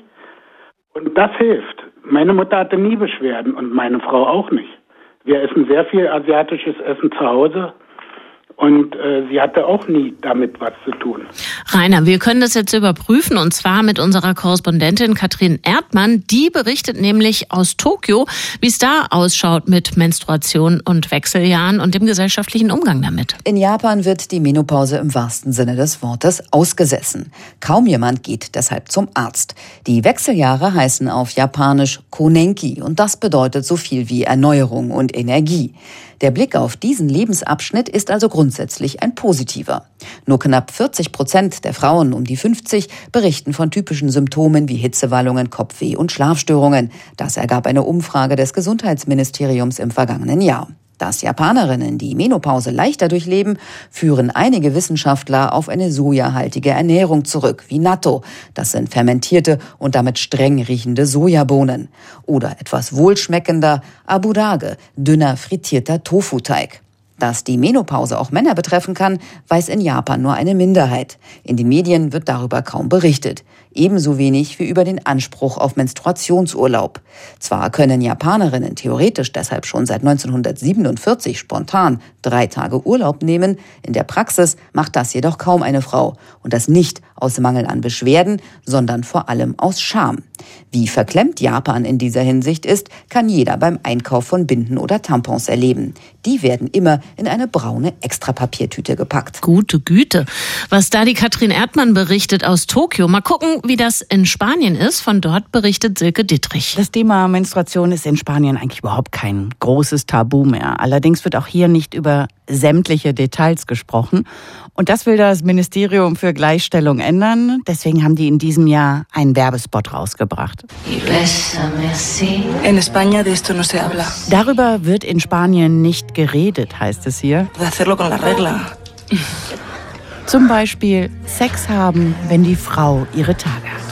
und das hilft. Meine Mutter hatte nie Beschwerden und meine Frau auch nicht. Wir essen sehr viel asiatisches Essen zu Hause und äh, sie hatte auch nie damit was zu tun. Rainer, wir können das jetzt überprüfen und zwar mit unserer Korrespondentin Katrin Erdmann. Die berichtet nämlich aus Tokio, wie es da ausschaut mit Menstruation und Wechseljahren und dem gesellschaftlichen Umgang damit. In Japan wird die Menopause im wahrsten Sinne des Wortes ausgesessen. Kaum jemand geht deshalb zum Arzt. Die Wechseljahre heißen auf Japanisch Konenki und das bedeutet so viel wie Erneuerung und Energie. Der Blick auf diesen Lebensabschnitt ist also grundsätzlich ein positiver. Nur knapp vierzig Prozent der Frauen um die fünfzig berichten von typischen Symptomen wie Hitzewallungen, Kopfweh und Schlafstörungen. Das ergab eine Umfrage des Gesundheitsministeriums im vergangenen Jahr. Dass Japanerinnen die Menopause leichter durchleben, führen einige Wissenschaftler auf eine sojahaltige Ernährung zurück, wie Natto. Das sind fermentierte und damit streng riechende Sojabohnen. Oder etwas wohlschmeckender Aburage, dünner frittierter Tofuteig. Dass die Menopause auch Männer betreffen kann, weiß in Japan nur eine Minderheit. In den Medien wird darüber kaum berichtet. Ebenso wenig wie über den Anspruch auf Menstruationsurlaub. Zwar können Japanerinnen theoretisch deshalb schon seit neunzehnhundertsiebenundvierzig spontan drei Tage Urlaub nehmen, in der Praxis macht das jedoch kaum eine Frau. Und das nicht aus Mangel an Beschwerden, sondern vor allem aus Scham. Wie verklemmt Japan in dieser Hinsicht ist, kann jeder beim Einkauf von Binden oder Tampons erleben. Die werden immer in eine braune Extrapapiertüte gepackt. Gute Güte. Was da die Katrin Erdmann berichtet aus Tokio. Mal gucken, wie das in Spanien ist. Von dort berichtet Silke Dittrich. Das Thema Menstruation ist in Spanien eigentlich überhaupt kein großes Tabu mehr. Allerdings wird auch hier nicht über sämtliche Details gesprochen. Und das will das Ministerium für Gleichstellung ändern. Deswegen haben die in diesem Jahr einen Werbespot rausgebracht. En España de esto no se habla. Darüber wird in Spanien nicht geredet, heißt es hier. De hacerlo con la regla. Zum Beispiel Sex haben, wenn die Frau ihre Tage hat.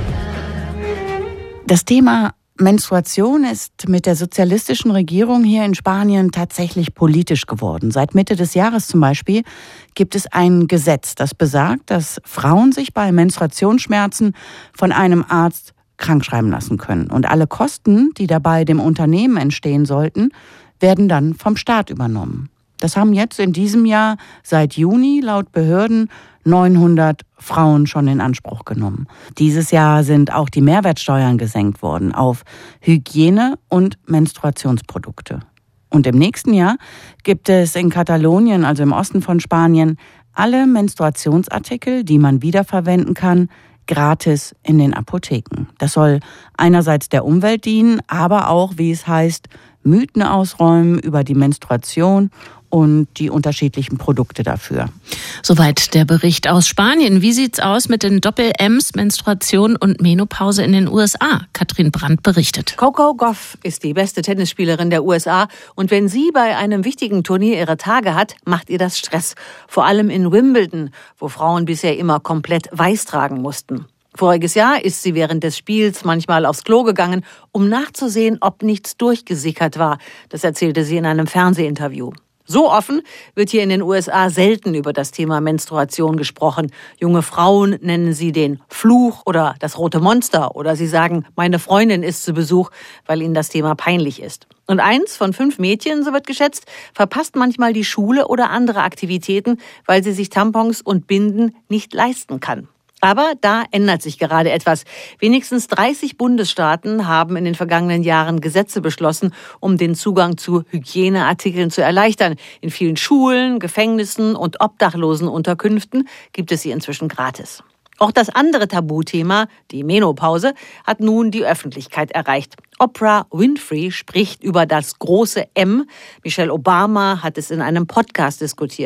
Das Thema Menstruation ist mit der sozialistischen Regierung hier in Spanien tatsächlich politisch geworden. Seit Mitte des Jahres zum Beispiel gibt es ein Gesetz, das besagt, dass Frauen sich bei Menstruationsschmerzen von einem Arzt krankschreiben lassen können. Und alle Kosten, die dabei dem Unternehmen entstehen sollten, werden dann vom Staat übernommen. Das haben jetzt in diesem Jahr seit Juni laut Behörden neunhundert Frauen schon in Anspruch genommen. Dieses Jahr sind auch die Mehrwertsteuern gesenkt worden auf Hygiene- und Menstruationsprodukte. Und im nächsten Jahr gibt es in Katalonien, also im Osten von Spanien, alle Menstruationsartikel, die man wiederverwenden kann, gratis in den Apotheken. Das soll einerseits der Umwelt dienen, aber auch, wie es heißt, Mythen ausräumen über die Menstruation und die unterschiedlichen Produkte dafür. Soweit der Bericht aus Spanien. Wie sieht's aus mit den Doppel-Ms, Menstruation und Menopause in den U S A? Katrin Brandt berichtet. Coco Gauff ist die beste Tennisspielerin der U S A und wenn sie bei einem wichtigen Turnier ihre Tage hat, macht ihr das Stress. Vor allem in Wimbledon, wo Frauen bisher immer komplett weiß tragen mussten. Voriges Jahr ist sie während des Spiels manchmal aufs Klo gegangen, um nachzusehen, ob nichts durchgesickert war. Das erzählte sie in einem Fernsehinterview. So offen wird hier in den U S A selten über das Thema Menstruation gesprochen. Junge Frauen nennen sie den Fluch oder das rote Monster oder sie sagen, meine Freundin ist zu Besuch, weil ihnen das Thema peinlich ist. Und eins von fünf Mädchen, so wird geschätzt, verpasst manchmal die Schule oder andere Aktivitäten, weil sie sich Tampons und Binden nicht leisten kann. Aber da ändert sich gerade etwas. Wenigstens dreißig Bundesstaaten haben in den vergangenen Jahren Gesetze beschlossen, um den Zugang zu Hygieneartikeln zu erleichtern. In vielen Schulen, Gefängnissen und Obdachlosenunterkünften gibt es sie inzwischen gratis. Auch das andere Tabuthema, die Menopause, hat nun die Öffentlichkeit erreicht. Oprah Winfrey spricht über das große M. Michelle Obama hat es in einem Podcast diskutiert.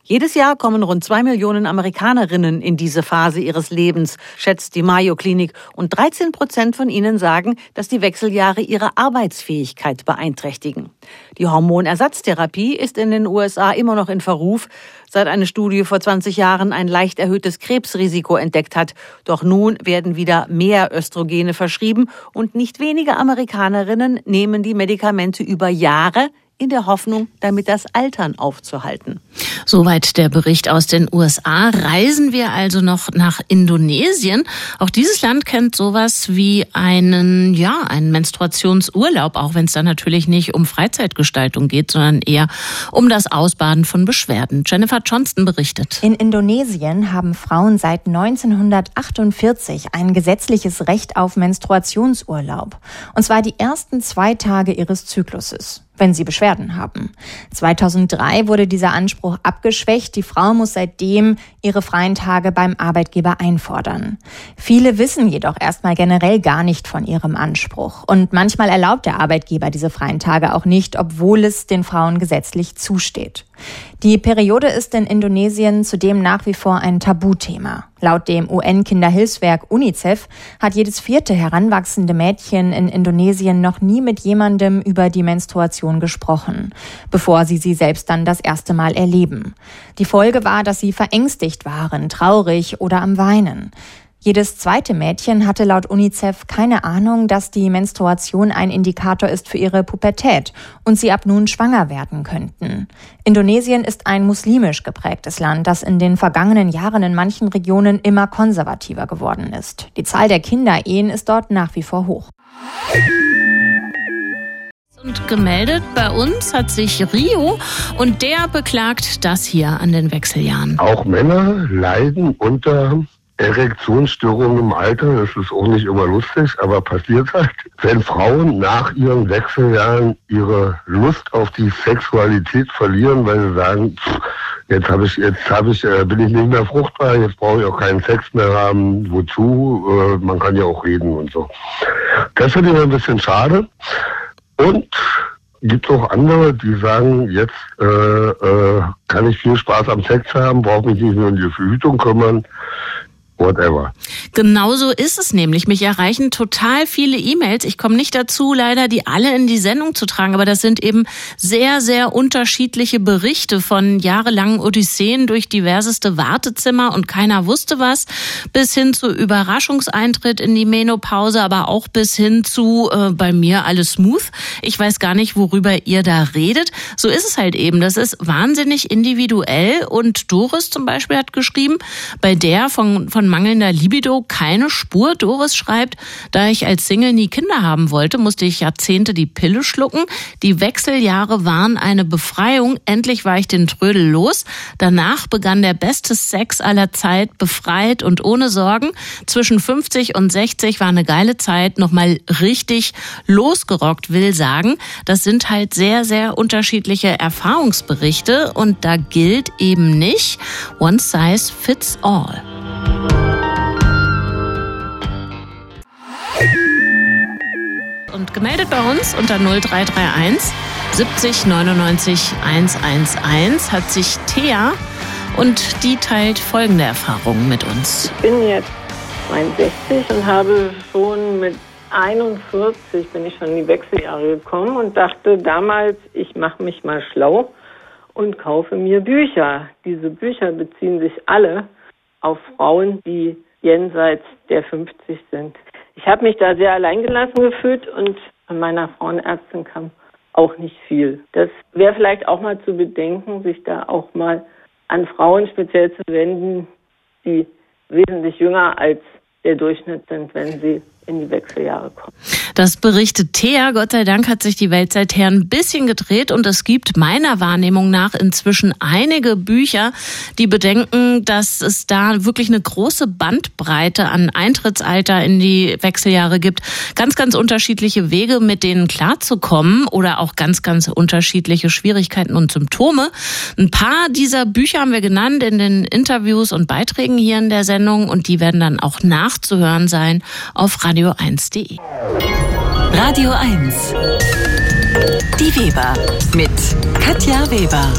Jedes Jahr kommen rund zwei Millionen Amerikanerinnen in diese Phase ihres Lebens, schätzt die Mayo Klinik. Und dreizehn Prozent von ihnen sagen, dass die Wechseljahre ihre Arbeitsfähigkeit beeinträchtigen. Die Hormonersatztherapie ist in den U S A immer noch in Verruf, seit eine Studie vor zwanzig Jahren ein leicht erhöhtes Krebsrisiko entdeckt hat. Doch nun werden wieder mehr Östrogene verschrieben und nicht wenige Amerikanerinnen nehmen die Medikamente über Jahre in der Hoffnung, damit das Altern aufzuhalten. Soweit der Bericht aus den U S A. Reisen wir also noch nach Indonesien. Auch dieses Land kennt sowas wie einen, ja, einen Menstruationsurlaub, auch wenn es da natürlich nicht um Freizeitgestaltung geht, sondern eher um das Ausbaden von Beschwerden. Jennifer Johnston berichtet. In Indonesien haben Frauen seit neunzehnhundertachtundvierzig ein gesetzliches Recht auf Menstruationsurlaub. Und zwar die ersten zwei Tage ihres Zykluses, wenn sie Beschwerden haben. zweitausenddrei wurde dieser Anspruch abgeschwächt. Die Frau muss seitdem ihre freien Tage beim Arbeitgeber einfordern. Viele wissen jedoch erstmal generell gar nicht von ihrem Anspruch. Und manchmal erlaubt der Arbeitgeber diese freien Tage auch nicht, obwohl es den Frauen gesetzlich zusteht. Die Periode ist in Indonesien zudem nach wie vor ein Tabuthema. Laut dem U N-Kinderhilfswerk UNICEF hat jedes vierte heranwachsende Mädchen in Indonesien noch nie mit jemandem über die Menstruation gesprochen, bevor sie sie selbst dann das erste Mal erleben. Die Folge war, dass sie verängstigt waren, traurig oder am Weinen. Jedes zweite Mädchen hatte laut UNICEF keine Ahnung, dass die Menstruation ein Indikator ist für ihre Pubertät und sie ab nun schwanger werden könnten. Indonesien ist ein muslimisch geprägtes Land, das in den vergangenen Jahren in manchen Regionen immer konservativer geworden ist. Die Zahl der Kinderehen ist dort nach wie vor hoch. Und gemeldet bei uns hat sich Rio und der beklagt das hier an den Wechseljahren. Auch Männer leiden unter Erektionsstörungen im Alter. Das ist auch nicht immer lustig, aber passiert halt. Wenn Frauen nach ihren Wechseljahren ihre Lust auf die Sexualität verlieren, weil sie sagen, pff, jetzt habe ich, jetzt habe ich, äh, bin ich nicht mehr fruchtbar, jetzt brauche ich auch keinen Sex mehr haben. Wozu? Äh, man kann ja auch reden und so. Das finde ich ein bisschen schade. Und gibt auch andere, die sagen, jetzt äh, äh, kann ich viel Spaß am Sex haben, brauche mich nicht mehr um die Verhütung kümmern. Whatever. Genauso ist es nämlich. Mich erreichen total viele E-Mails. Ich komme nicht dazu, leider die alle in die Sendung zu tragen, aber das sind eben sehr, sehr unterschiedliche Berichte von jahrelangen Odysseen durch diverseste Wartezimmer und keiner wusste was, bis hin zu Überraschungseintritt in die Menopause, aber auch bis hin zu äh, bei mir alles smooth. Ich weiß gar nicht, worüber ihr da redet. So ist es halt eben. Das ist wahnsinnig individuell und Doris zum Beispiel hat geschrieben, bei der von, von mangelnder Libido keine Spur. Doris schreibt, da ich als Single nie Kinder haben wollte, musste ich Jahrzehnte die Pille schlucken. Die Wechseljahre waren eine Befreiung. Endlich war ich den Trödel los. Danach begann der beste Sex aller Zeit, befreit und ohne Sorgen. Zwischen fünfzig und sechzig war eine geile Zeit, nochmal richtig losgerockt, will sagen. Das sind halt sehr, sehr unterschiedliche Erfahrungsberichte und da gilt eben nicht one size fits all. Und gemeldet bei uns unter null drei drei eins siebzig neunundneunzig hundertelf hat sich Thea und die teilt folgende Erfahrungen mit uns. Ich bin jetzt zweiundsechzig und habe schon mit einundvierzig bin ich schon in die Wechseljahre gekommen und dachte damals, ich mache mich mal schlau und kaufe mir Bücher. Diese Bücher beziehen sich alle auf Frauen, die jenseits der fünfzig sind. Ich habe mich da sehr alleingelassen gefühlt und von meiner Frauenärztin kam auch nicht viel. Das wäre vielleicht auch mal zu bedenken, sich da auch mal an Frauen speziell zu wenden, die wesentlich jünger als der Durchschnitt sind, wenn sie in die Wechseljahre kommen. Das berichtet Thea. Gott sei Dank hat sich die Welt seither ein bisschen gedreht und es gibt meiner Wahrnehmung nach inzwischen einige Bücher, die bedenken, dass es da wirklich eine große Bandbreite an Eintrittsalter in die Wechseljahre gibt. Ganz, ganz unterschiedliche Wege, mit denen klarzukommen oder auch ganz, ganz unterschiedliche Schwierigkeiten und Symptome. Ein paar dieser Bücher haben wir genannt in den Interviews und Beiträgen hier in der Sendung und die werden dann auch nachzuhören sein auf radio eins punkt de. Radio eins. Die Weber mit Katja Weber.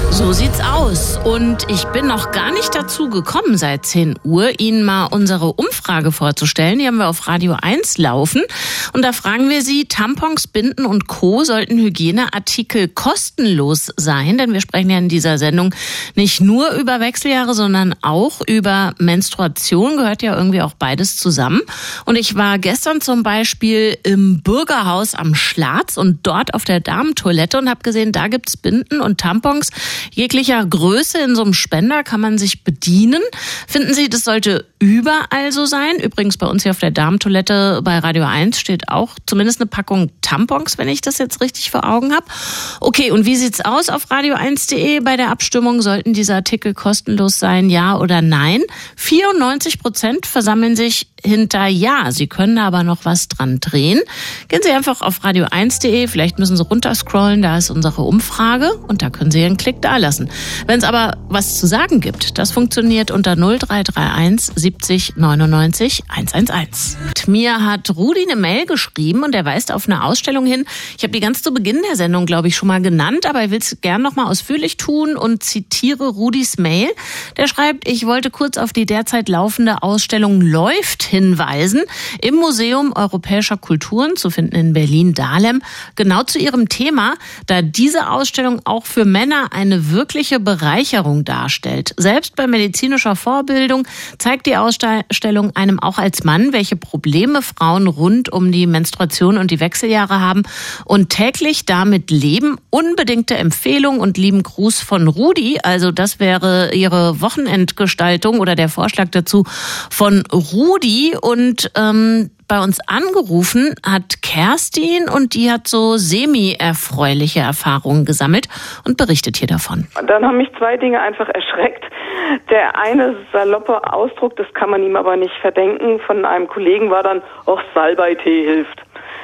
So sieht's aus. Und ich bin noch gar nicht dazu gekommen, seit zehn Uhr Ihnen mal unsere Umfrage vorzustellen. Die haben wir auf Radio eins laufen. Und da fragen wir Sie, Tampons, Binden und Co. sollten Hygieneartikel kostenlos sein. Denn wir sprechen ja in dieser Sendung nicht nur über Wechseljahre, sondern auch über Menstruation. Gehört ja irgendwie auch beides zusammen. Und ich war gestern zum Beispiel im Bürgerhaus am Schlatz und dort auf der Damentoilette und habe gesehen, da gibt's Binden und Tampons jeglicher Größe. In so einem Spender kann man sich bedienen. Finden Sie, das sollte überall so sein? Übrigens bei uns hier auf der Damentoilette bei Radio eins steht auch zumindest eine Packung Tampons, wenn ich das jetzt richtig vor Augen habe. Okay, und wie sieht's aus auf radio eins punkt de bei der Abstimmung? Sollten diese Artikel kostenlos sein, ja oder nein? vierundneunzig Prozent versammeln sich hinter Ja. Sie können aber noch was dran drehen. Gehen Sie einfach auf radio eins punkt de, vielleicht müssen Sie runterscrollen, da ist unsere Umfrage und da können Sie Ihren Klick dalassen. Wenn es aber was zu sagen gibt, das funktioniert unter null drei drei eins siebzig neunundneunzig hundertelf. Mir hat Rudi eine Mail geschrieben und er weist auf eine Ausstellung hin. Ich habe die ganz zu Beginn der Sendung, glaube ich, schon mal genannt, aber ich will es gern noch mal ausführlich tun und zitiere Rudis Mail. Der schreibt, ich wollte kurz auf die derzeit laufende Ausstellung Läuft hinweisen im Museum Europäischer Kulturen, zu finden in Berlin-Dahlem, genau zu ihrem Thema, da diese Ausstellung auch für Männer eine wirkliche Bereicherung darstellt. Selbst bei medizinischer Vorbildung zeigt die Ausstellung einem auch als Mann, welche Probleme Frauen rund um die Menstruation und die Wechseljahre haben und täglich damit leben. Unbedingte Empfehlung und lieben Gruß von Rudi. Also das wäre ihre Wochenendgestaltung oder der Vorschlag dazu von Rudi. Und ähm, bei uns angerufen hat Kerstin und die hat so semi-erfreuliche Erfahrungen gesammelt und berichtet hier davon. Dann haben mich zwei Dinge einfach erschreckt. Der eine saloppe Ausdruck, das kann man ihm aber nicht verdenken, von einem Kollegen war dann, ach, Salbeitee hilft.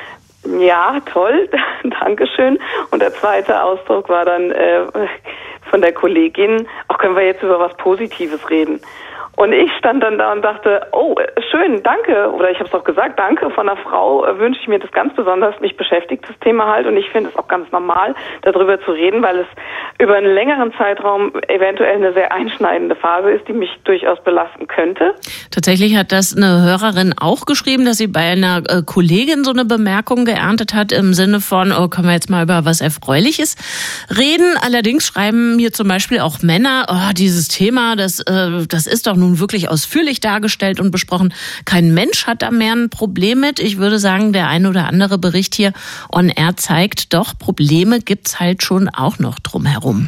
Ja, toll, Dankeschön. Und der zweite Ausdruck war dann äh, von der Kollegin, ach, können wir jetzt über was Positives reden? Und ich stand dann da und dachte, oh, schön, danke. Oder ich habe es auch gesagt, danke. Von einer Frau äh, wünsche ich mir das ganz besonders. Mich beschäftigt das Thema halt und ich finde es auch ganz normal, darüber zu reden, weil es über einen längeren Zeitraum eventuell eine sehr einschneidende Phase ist, die mich durchaus belasten könnte. Tatsächlich hat das eine Hörerin auch geschrieben, dass sie bei einer äh, Kollegin so eine Bemerkung geerntet hat im Sinne von, oh, können wir jetzt mal über was Erfreuliches reden. Allerdings schreiben mir zum Beispiel auch Männer, oh, dieses Thema, das, äh, das ist doch nun wirklich ausführlich dargestellt und besprochen. Kein Mensch hat da mehr ein Problem mit. Ich würde sagen, der ein oder andere Bericht hier on air zeigt, doch Probleme gibt's halt schon auch noch drumherum.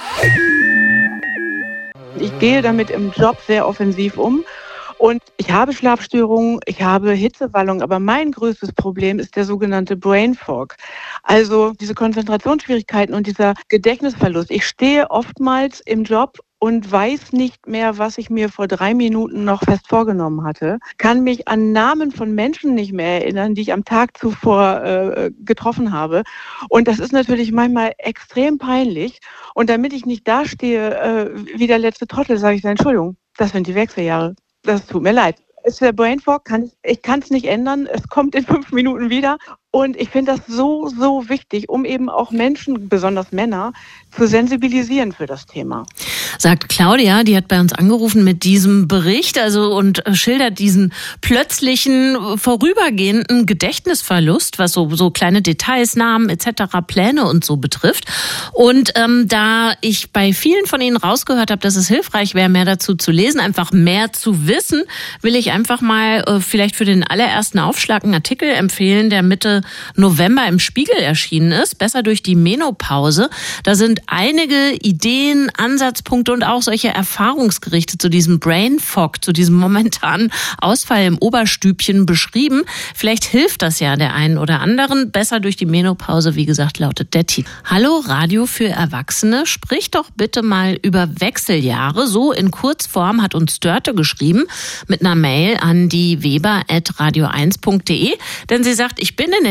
Ich gehe damit im Job sehr offensiv um. Und ich habe Schlafstörungen, ich habe Hitzewallungen, aber mein größtes Problem ist der sogenannte Brain Fog. Also diese Konzentrationsschwierigkeiten und dieser Gedächtnisverlust. Ich stehe oftmals im Job und weiß nicht mehr, was ich mir vor drei Minuten noch fest vorgenommen hatte, kann mich an Namen von Menschen nicht mehr erinnern, die ich am Tag zuvor äh, getroffen habe. Und das ist natürlich manchmal extrem peinlich. Und damit ich nicht dastehe äh, wie der letzte Trottel, sage ich dann, Entschuldigung, das sind die Wechseljahre. Das tut mir leid. Ist der Brain Fog, kann ich, ich kann es nicht ändern. Es kommt in fünf Minuten wieder. Und ich finde das so, so wichtig, um eben auch Menschen, besonders Männer, zu sensibilisieren für das Thema. Sagt Claudia, die hat bei uns angerufen mit diesem Bericht, also und schildert diesen plötzlichen, vorübergehenden Gedächtnisverlust, was so, so kleine Details, Namen et cetera, Pläne und so betrifft. Und ähm, da ich bei vielen von Ihnen rausgehört habe, dass es hilfreich wäre, mehr dazu zu lesen, einfach mehr zu wissen, will ich einfach mal äh, vielleicht für den allerersten Aufschlag einen Artikel empfehlen, der Mitte November im Spiegel erschienen ist, besser durch die Menopause. Da sind einige Ideen, Ansatzpunkte und auch solche Erfahrungsgerichte zu diesem Brain Fog, zu diesem momentanen Ausfall im Oberstübchen beschrieben. Vielleicht hilft das ja der einen oder anderen. Besser durch die Menopause, wie gesagt, lautet der Titel. Hallo, Radio für Erwachsene. Sprich doch bitte mal über Wechseljahre. So in Kurzform hat uns Dörte geschrieben mit einer Mail an die weber at radio eins punkt de. Denn sie sagt, ich bin in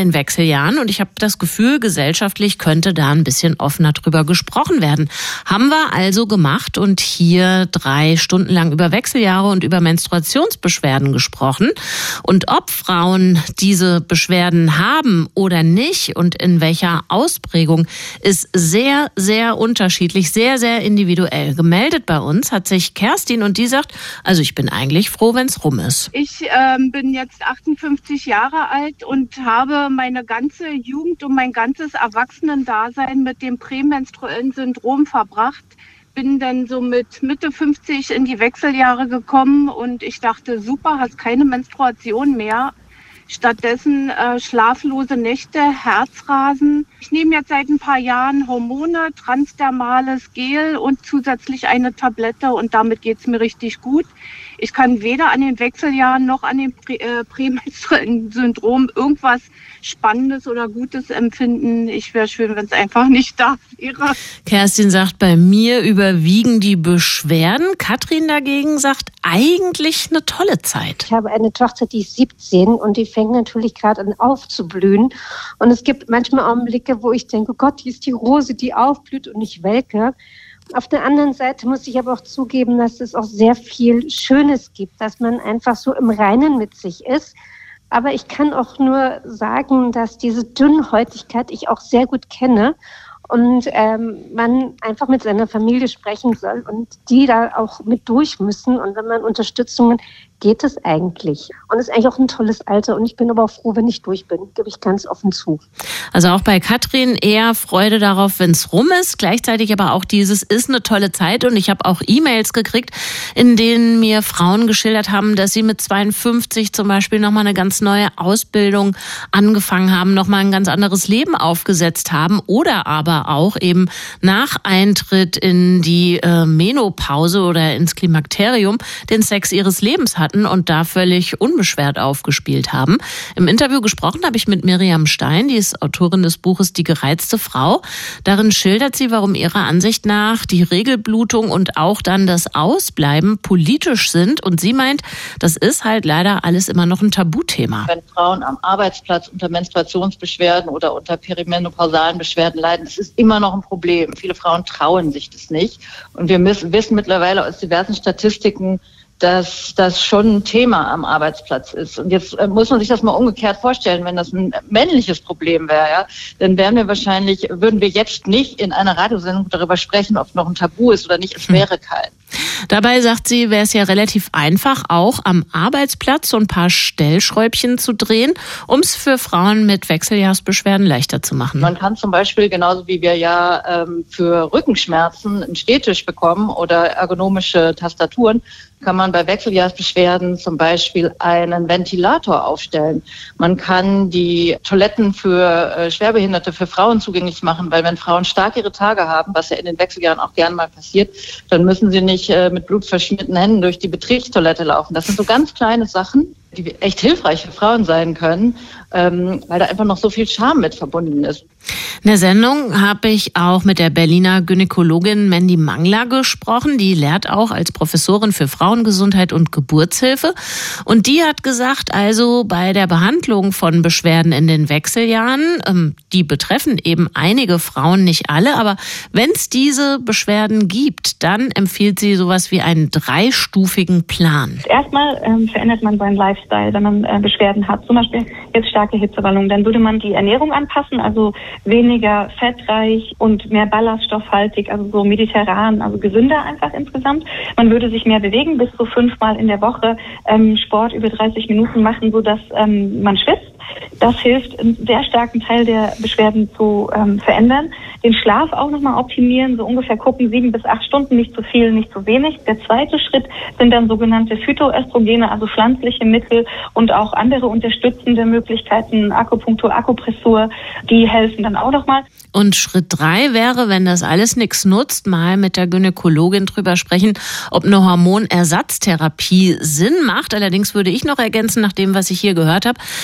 den Wechseljahren und ich habe das Gefühl, gesellschaftlich könnte da ein bisschen offener drüber gesprochen werden. Haben wir also gemacht und hier drei Stunden lang über Wechseljahre und über Menstruationsbeschwerden gesprochen. Und ob Frauen diese Beschwerden haben oder nicht und in welcher Ausprägung, ist sehr, sehr unterschiedlich, sehr, sehr individuell. Gemeldet bei uns hat sich Kerstin und die sagt, also ich bin eigentlich froh, wenn es rum ist. Ich ähm, bin jetzt achtundfünfzig Jahre alt und habe meine ganze Jugend und mein ganzes Erwachsenendasein mit dem prämenstruellen Syndrom verbracht. Bin dann so mit Mitte fünfzig in die Wechseljahre gekommen und ich dachte, super, hast keine Menstruation mehr. Stattdessen äh, schlaflose Nächte, Herzrasen. Ich nehme jetzt seit ein paar Jahren Hormone, transdermales Gel und zusätzlich eine Tablette und damit geht's mir richtig gut. Ich kann weder an den Wechseljahren noch an dem Prä- äh, prämenstruellen Syndrom irgendwas Spannendes oder Gutes empfinden. Ich wäre schön, wenn es einfach nicht da wäre. Kerstin sagt, bei mir überwiegen die Beschwerden. Katrin dagegen sagt, eigentlich eine tolle Zeit. Ich habe eine Tochter, die ist siebzehn und die fängt natürlich gerade an aufzublühen. Und es gibt manchmal Augenblicke, wo ich denke, Gott, die ist die Rose, die aufblüht und ich welke. Auf der anderen Seite muss ich aber auch zugeben, dass es auch sehr viel Schönes gibt, dass man einfach so im Reinen mit sich ist. Aber ich kann auch nur sagen, dass diese Dünnhäutigkeit ich auch sehr gut kenne und ähm, man einfach mit seiner Familie sprechen soll und die da auch mit durch müssen. Und wenn man Unterstützungen geht es eigentlich. Und es ist eigentlich auch ein tolles Alter. Und ich bin aber auch froh, wenn ich durch bin, gebe ich ganz offen zu. Also auch bei Katrin eher Freude darauf, wenn es rum ist. Gleichzeitig aber auch dieses ist eine tolle Zeit. Und ich habe auch E-Mails gekriegt, in denen mir Frauen geschildert haben, dass sie mit zweiundfünfzig zum Beispiel nochmal eine ganz neue Ausbildung angefangen haben, nochmal ein ganz anderes Leben aufgesetzt haben. Oder aber auch eben nach Eintritt in die äh, Menopause oder ins Klimakterium den Sex ihres Lebens hatten und da völlig unbeschwert aufgespielt haben. Im Interview gesprochen habe ich mit Miriam Stein, die ist Autorin des Buches Die gereizte Frau. Darin schildert sie, warum ihrer Ansicht nach die Regelblutung und auch dann das Ausbleiben politisch sind. Und sie meint, das ist halt leider alles immer noch ein Tabuthema. Wenn Frauen am Arbeitsplatz unter Menstruationsbeschwerden oder unter perimenopausalen Beschwerden leiden, das ist immer noch ein Problem. Viele Frauen trauen sich das nicht. Und wir müssen, wissen mittlerweile aus diversen Statistiken, dass das schon ein Thema am Arbeitsplatz ist. Und jetzt äh, muss man sich das mal umgekehrt vorstellen, wenn das ein männliches Problem wäre, ja, dann wären wir wahrscheinlich, würden wir jetzt nicht in einer Radiosendung darüber sprechen, ob es noch ein Tabu ist oder nicht. Es wäre kein. Dabei, sagt sie, wäre es ja relativ einfach, auch am Arbeitsplatz so ein paar Stellschräubchen zu drehen, um es für Frauen mit Wechseljahrsbeschwerden leichter zu machen. Man kann zum Beispiel, genauso wie wir ja ähm, für Rückenschmerzen einen Stehtisch bekommen oder ergonomische Tastaturen, kann man bei Wechseljahrsbeschwerden zum Beispiel einen Ventilator aufstellen. Man kann die Toiletten für äh, Schwerbehinderte für Frauen zugänglich machen, weil wenn Frauen stark ihre Tage haben, was ja in den Wechseljahren auch gerne mal passiert, dann müssen sie nicht äh, mit blutverschmierten Händen durch die Betriebstoilette laufen. Das sind so ganz kleine Sachen, die echt hilfreich für Frauen sein können, ähm, weil da einfach noch so viel Scham mit verbunden ist. In der Sendung habe ich auch mit der Berliner Gynäkologin Mandy Mangler gesprochen. Die lehrt auch als Professorin für Frauengesundheit und Geburtshilfe. Und die hat gesagt, also bei der Behandlung von Beschwerden in den Wechseljahren, ähm, die betreffen eben einige Frauen, nicht alle, aber wenn es diese Beschwerden gibt, dann empfiehlt sie sowas wie einen dreistufigen Plan. Erstmal ähm, verändert man seinen Lifestyle, wenn man äh, Beschwerden hat. Zum Beispiel jetzt starke Hitzewallungen. Dann würde man die Ernährung anpassen, also weniger fettreich und mehr ballaststoffhaltig, also so mediterran, also gesünder einfach insgesamt. Man würde sich mehr bewegen, bis zu fünfmal in der Woche ähm, Sport über dreißig Minuten machen, sodass ähm, man schwitzt. Das hilft, einen sehr starken Teil der Beschwerden zu ähm, verändern. Den Schlaf auch nochmal optimieren, so ungefähr gucken, sieben bis acht Stunden, nicht zu viel, nicht zu wenig. Der zweite Schritt sind dann sogenannte Phytoöstrogene, also pflanzliche Mittel und auch andere unterstützende Möglichkeiten, Akupunktur, Akupressur, die helfen dann auch nochmal. Und Schritt drei wäre, wenn das alles nichts nutzt, mal mit der Gynäkologin drüber sprechen, ob eine Hormonersatztherapie Sinn macht. Allerdings würde ich noch ergänzen, nach dem, was ich hier gehört habe, da müsste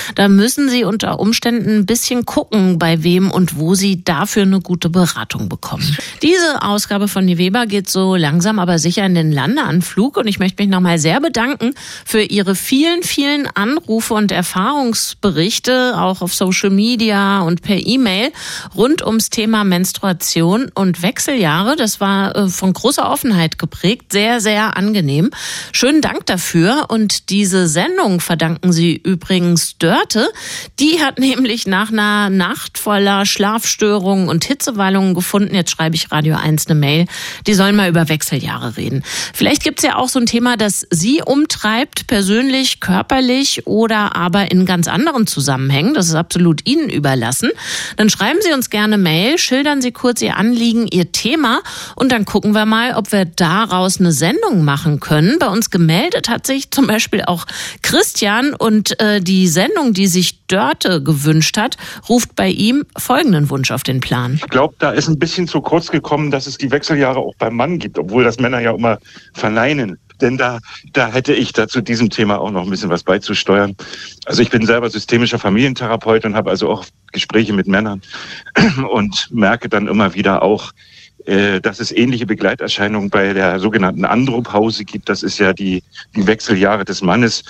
müssen Sie unter Umständen ein bisschen gucken, bei wem und wo Sie dafür eine gute Beratung bekommen. Diese Ausgabe von Die Weber geht so langsam aber sicher in den Landeanflug und ich möchte mich nochmal sehr bedanken für Ihre vielen, vielen Anrufe und Erfahrungsberichte, auch auf Social Media und per E-Mail rund ums Thema Menstruation und Wechseljahre. Das war äh, von großer Offenheit geprägt, sehr, sehr angenehm. Schönen Dank dafür und diese Sendung verdanken Sie übrigens Dörte. Die hat nämlich nach einer Nacht voller Schlafstörungen und Hitzewallungen gefunden. Jetzt schreibe ich Radio eins eine Mail. Die sollen mal über Wechseljahre reden. Vielleicht gibt's ja auch so ein Thema, das Sie umtreibt, persönlich, körperlich oder aber in ganz anderen Zusammenhängen. Das ist absolut Ihnen überlassen. Dann schreiben Sie uns gerne Mail, schildern Sie kurz Ihr Anliegen, Ihr Thema und dann gucken wir mal, ob wir daraus eine Sendung machen können. Bei uns gemeldet hat sich zum Beispiel auch Christian und äh, die Sendung, die sich Dörte gewünscht hat, ruft bei ihm folgenden Wunsch auf den Plan. Ich glaube, da ist ein bisschen zu kurz gekommen, dass es die Wechseljahre auch beim Mann gibt, obwohl das Männer ja immer verneinen. Denn da, da hätte ich da zu diesem Thema auch noch ein bisschen was beizusteuern. Also ich bin selber systemischer Familientherapeut und habe also auch Gespräche mit Männern und merke dann immer wieder auch, dass es ähnliche Begleiterscheinungen bei der sogenannten Andropause gibt. Das ist ja die, die Wechseljahre des Mannes.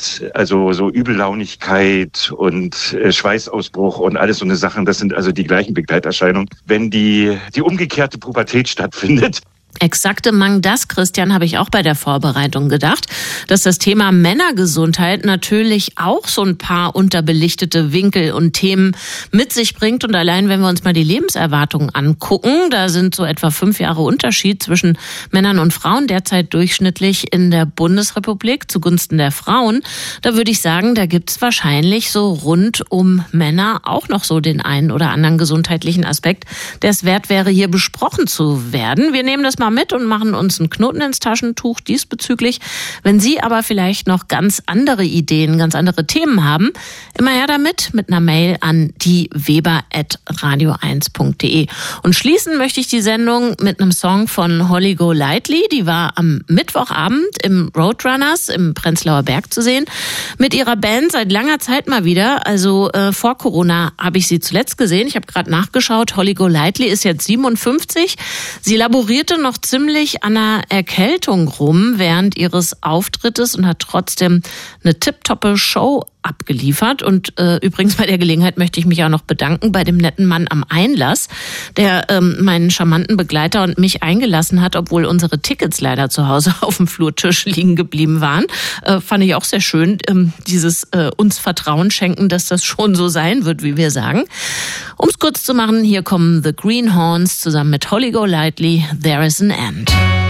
Also so Übellaunigkeit und Schweißausbruch und alles so eine Sachen. Das sind also die gleichen Begleiterscheinungen, wenn die, die umgekehrte Pubertät stattfindet. Exakte Mang das, Christian, habe ich auch bei der Vorbereitung gedacht, dass das Thema Männergesundheit natürlich auch so ein paar unterbelichtete Winkel und Themen mit sich bringt. Und allein, wenn wir uns mal die Lebenserwartung angucken, da sind so etwa fünf Jahre Unterschied zwischen Männern und Frauen derzeit durchschnittlich in der Bundesrepublik zugunsten der Frauen. Da würde ich sagen, da gibt's wahrscheinlich so rund um Männer auch noch so den einen oder anderen gesundheitlichen Aspekt, der es wert wäre, hier besprochen zu werden. Wir nehmen das mal mit und machen uns einen Knoten ins Taschentuch diesbezüglich. Wenn Sie aber vielleicht noch ganz andere Ideen, ganz andere Themen haben, immer her damit mit einer Mail an dieweber at radio eins punkt de. Und schließen möchte ich die Sendung mit einem Song von Holly Golightly. Die war am Mittwochabend im Roadrunners im Prenzlauer Berg zu sehen. Mit ihrer Band seit langer Zeit mal wieder. Also äh, vor Corona habe ich sie zuletzt gesehen. Ich habe gerade nachgeschaut. Holly Golightly ist jetzt siebenundfünfzig. Sie laborierte noch ziemlich an einer Erkältung rum während ihres Auftrittes und hat trotzdem eine tipptoppe Show abgeliefert. Und äh, übrigens bei der Gelegenheit möchte ich mich auch noch bedanken bei dem netten Mann am Einlass, der ähm, meinen charmanten Begleiter und mich eingelassen hat, obwohl unsere Tickets leider zu Hause auf dem Flurtisch liegen geblieben waren. Äh, fand ich auch sehr schön, ähm, dieses äh, uns Vertrauen schenken, dass das schon so sein wird, wie wir sagen. Um es kurz zu machen, hier kommen The Greenhorns zusammen mit Holly Golightly, There is an End.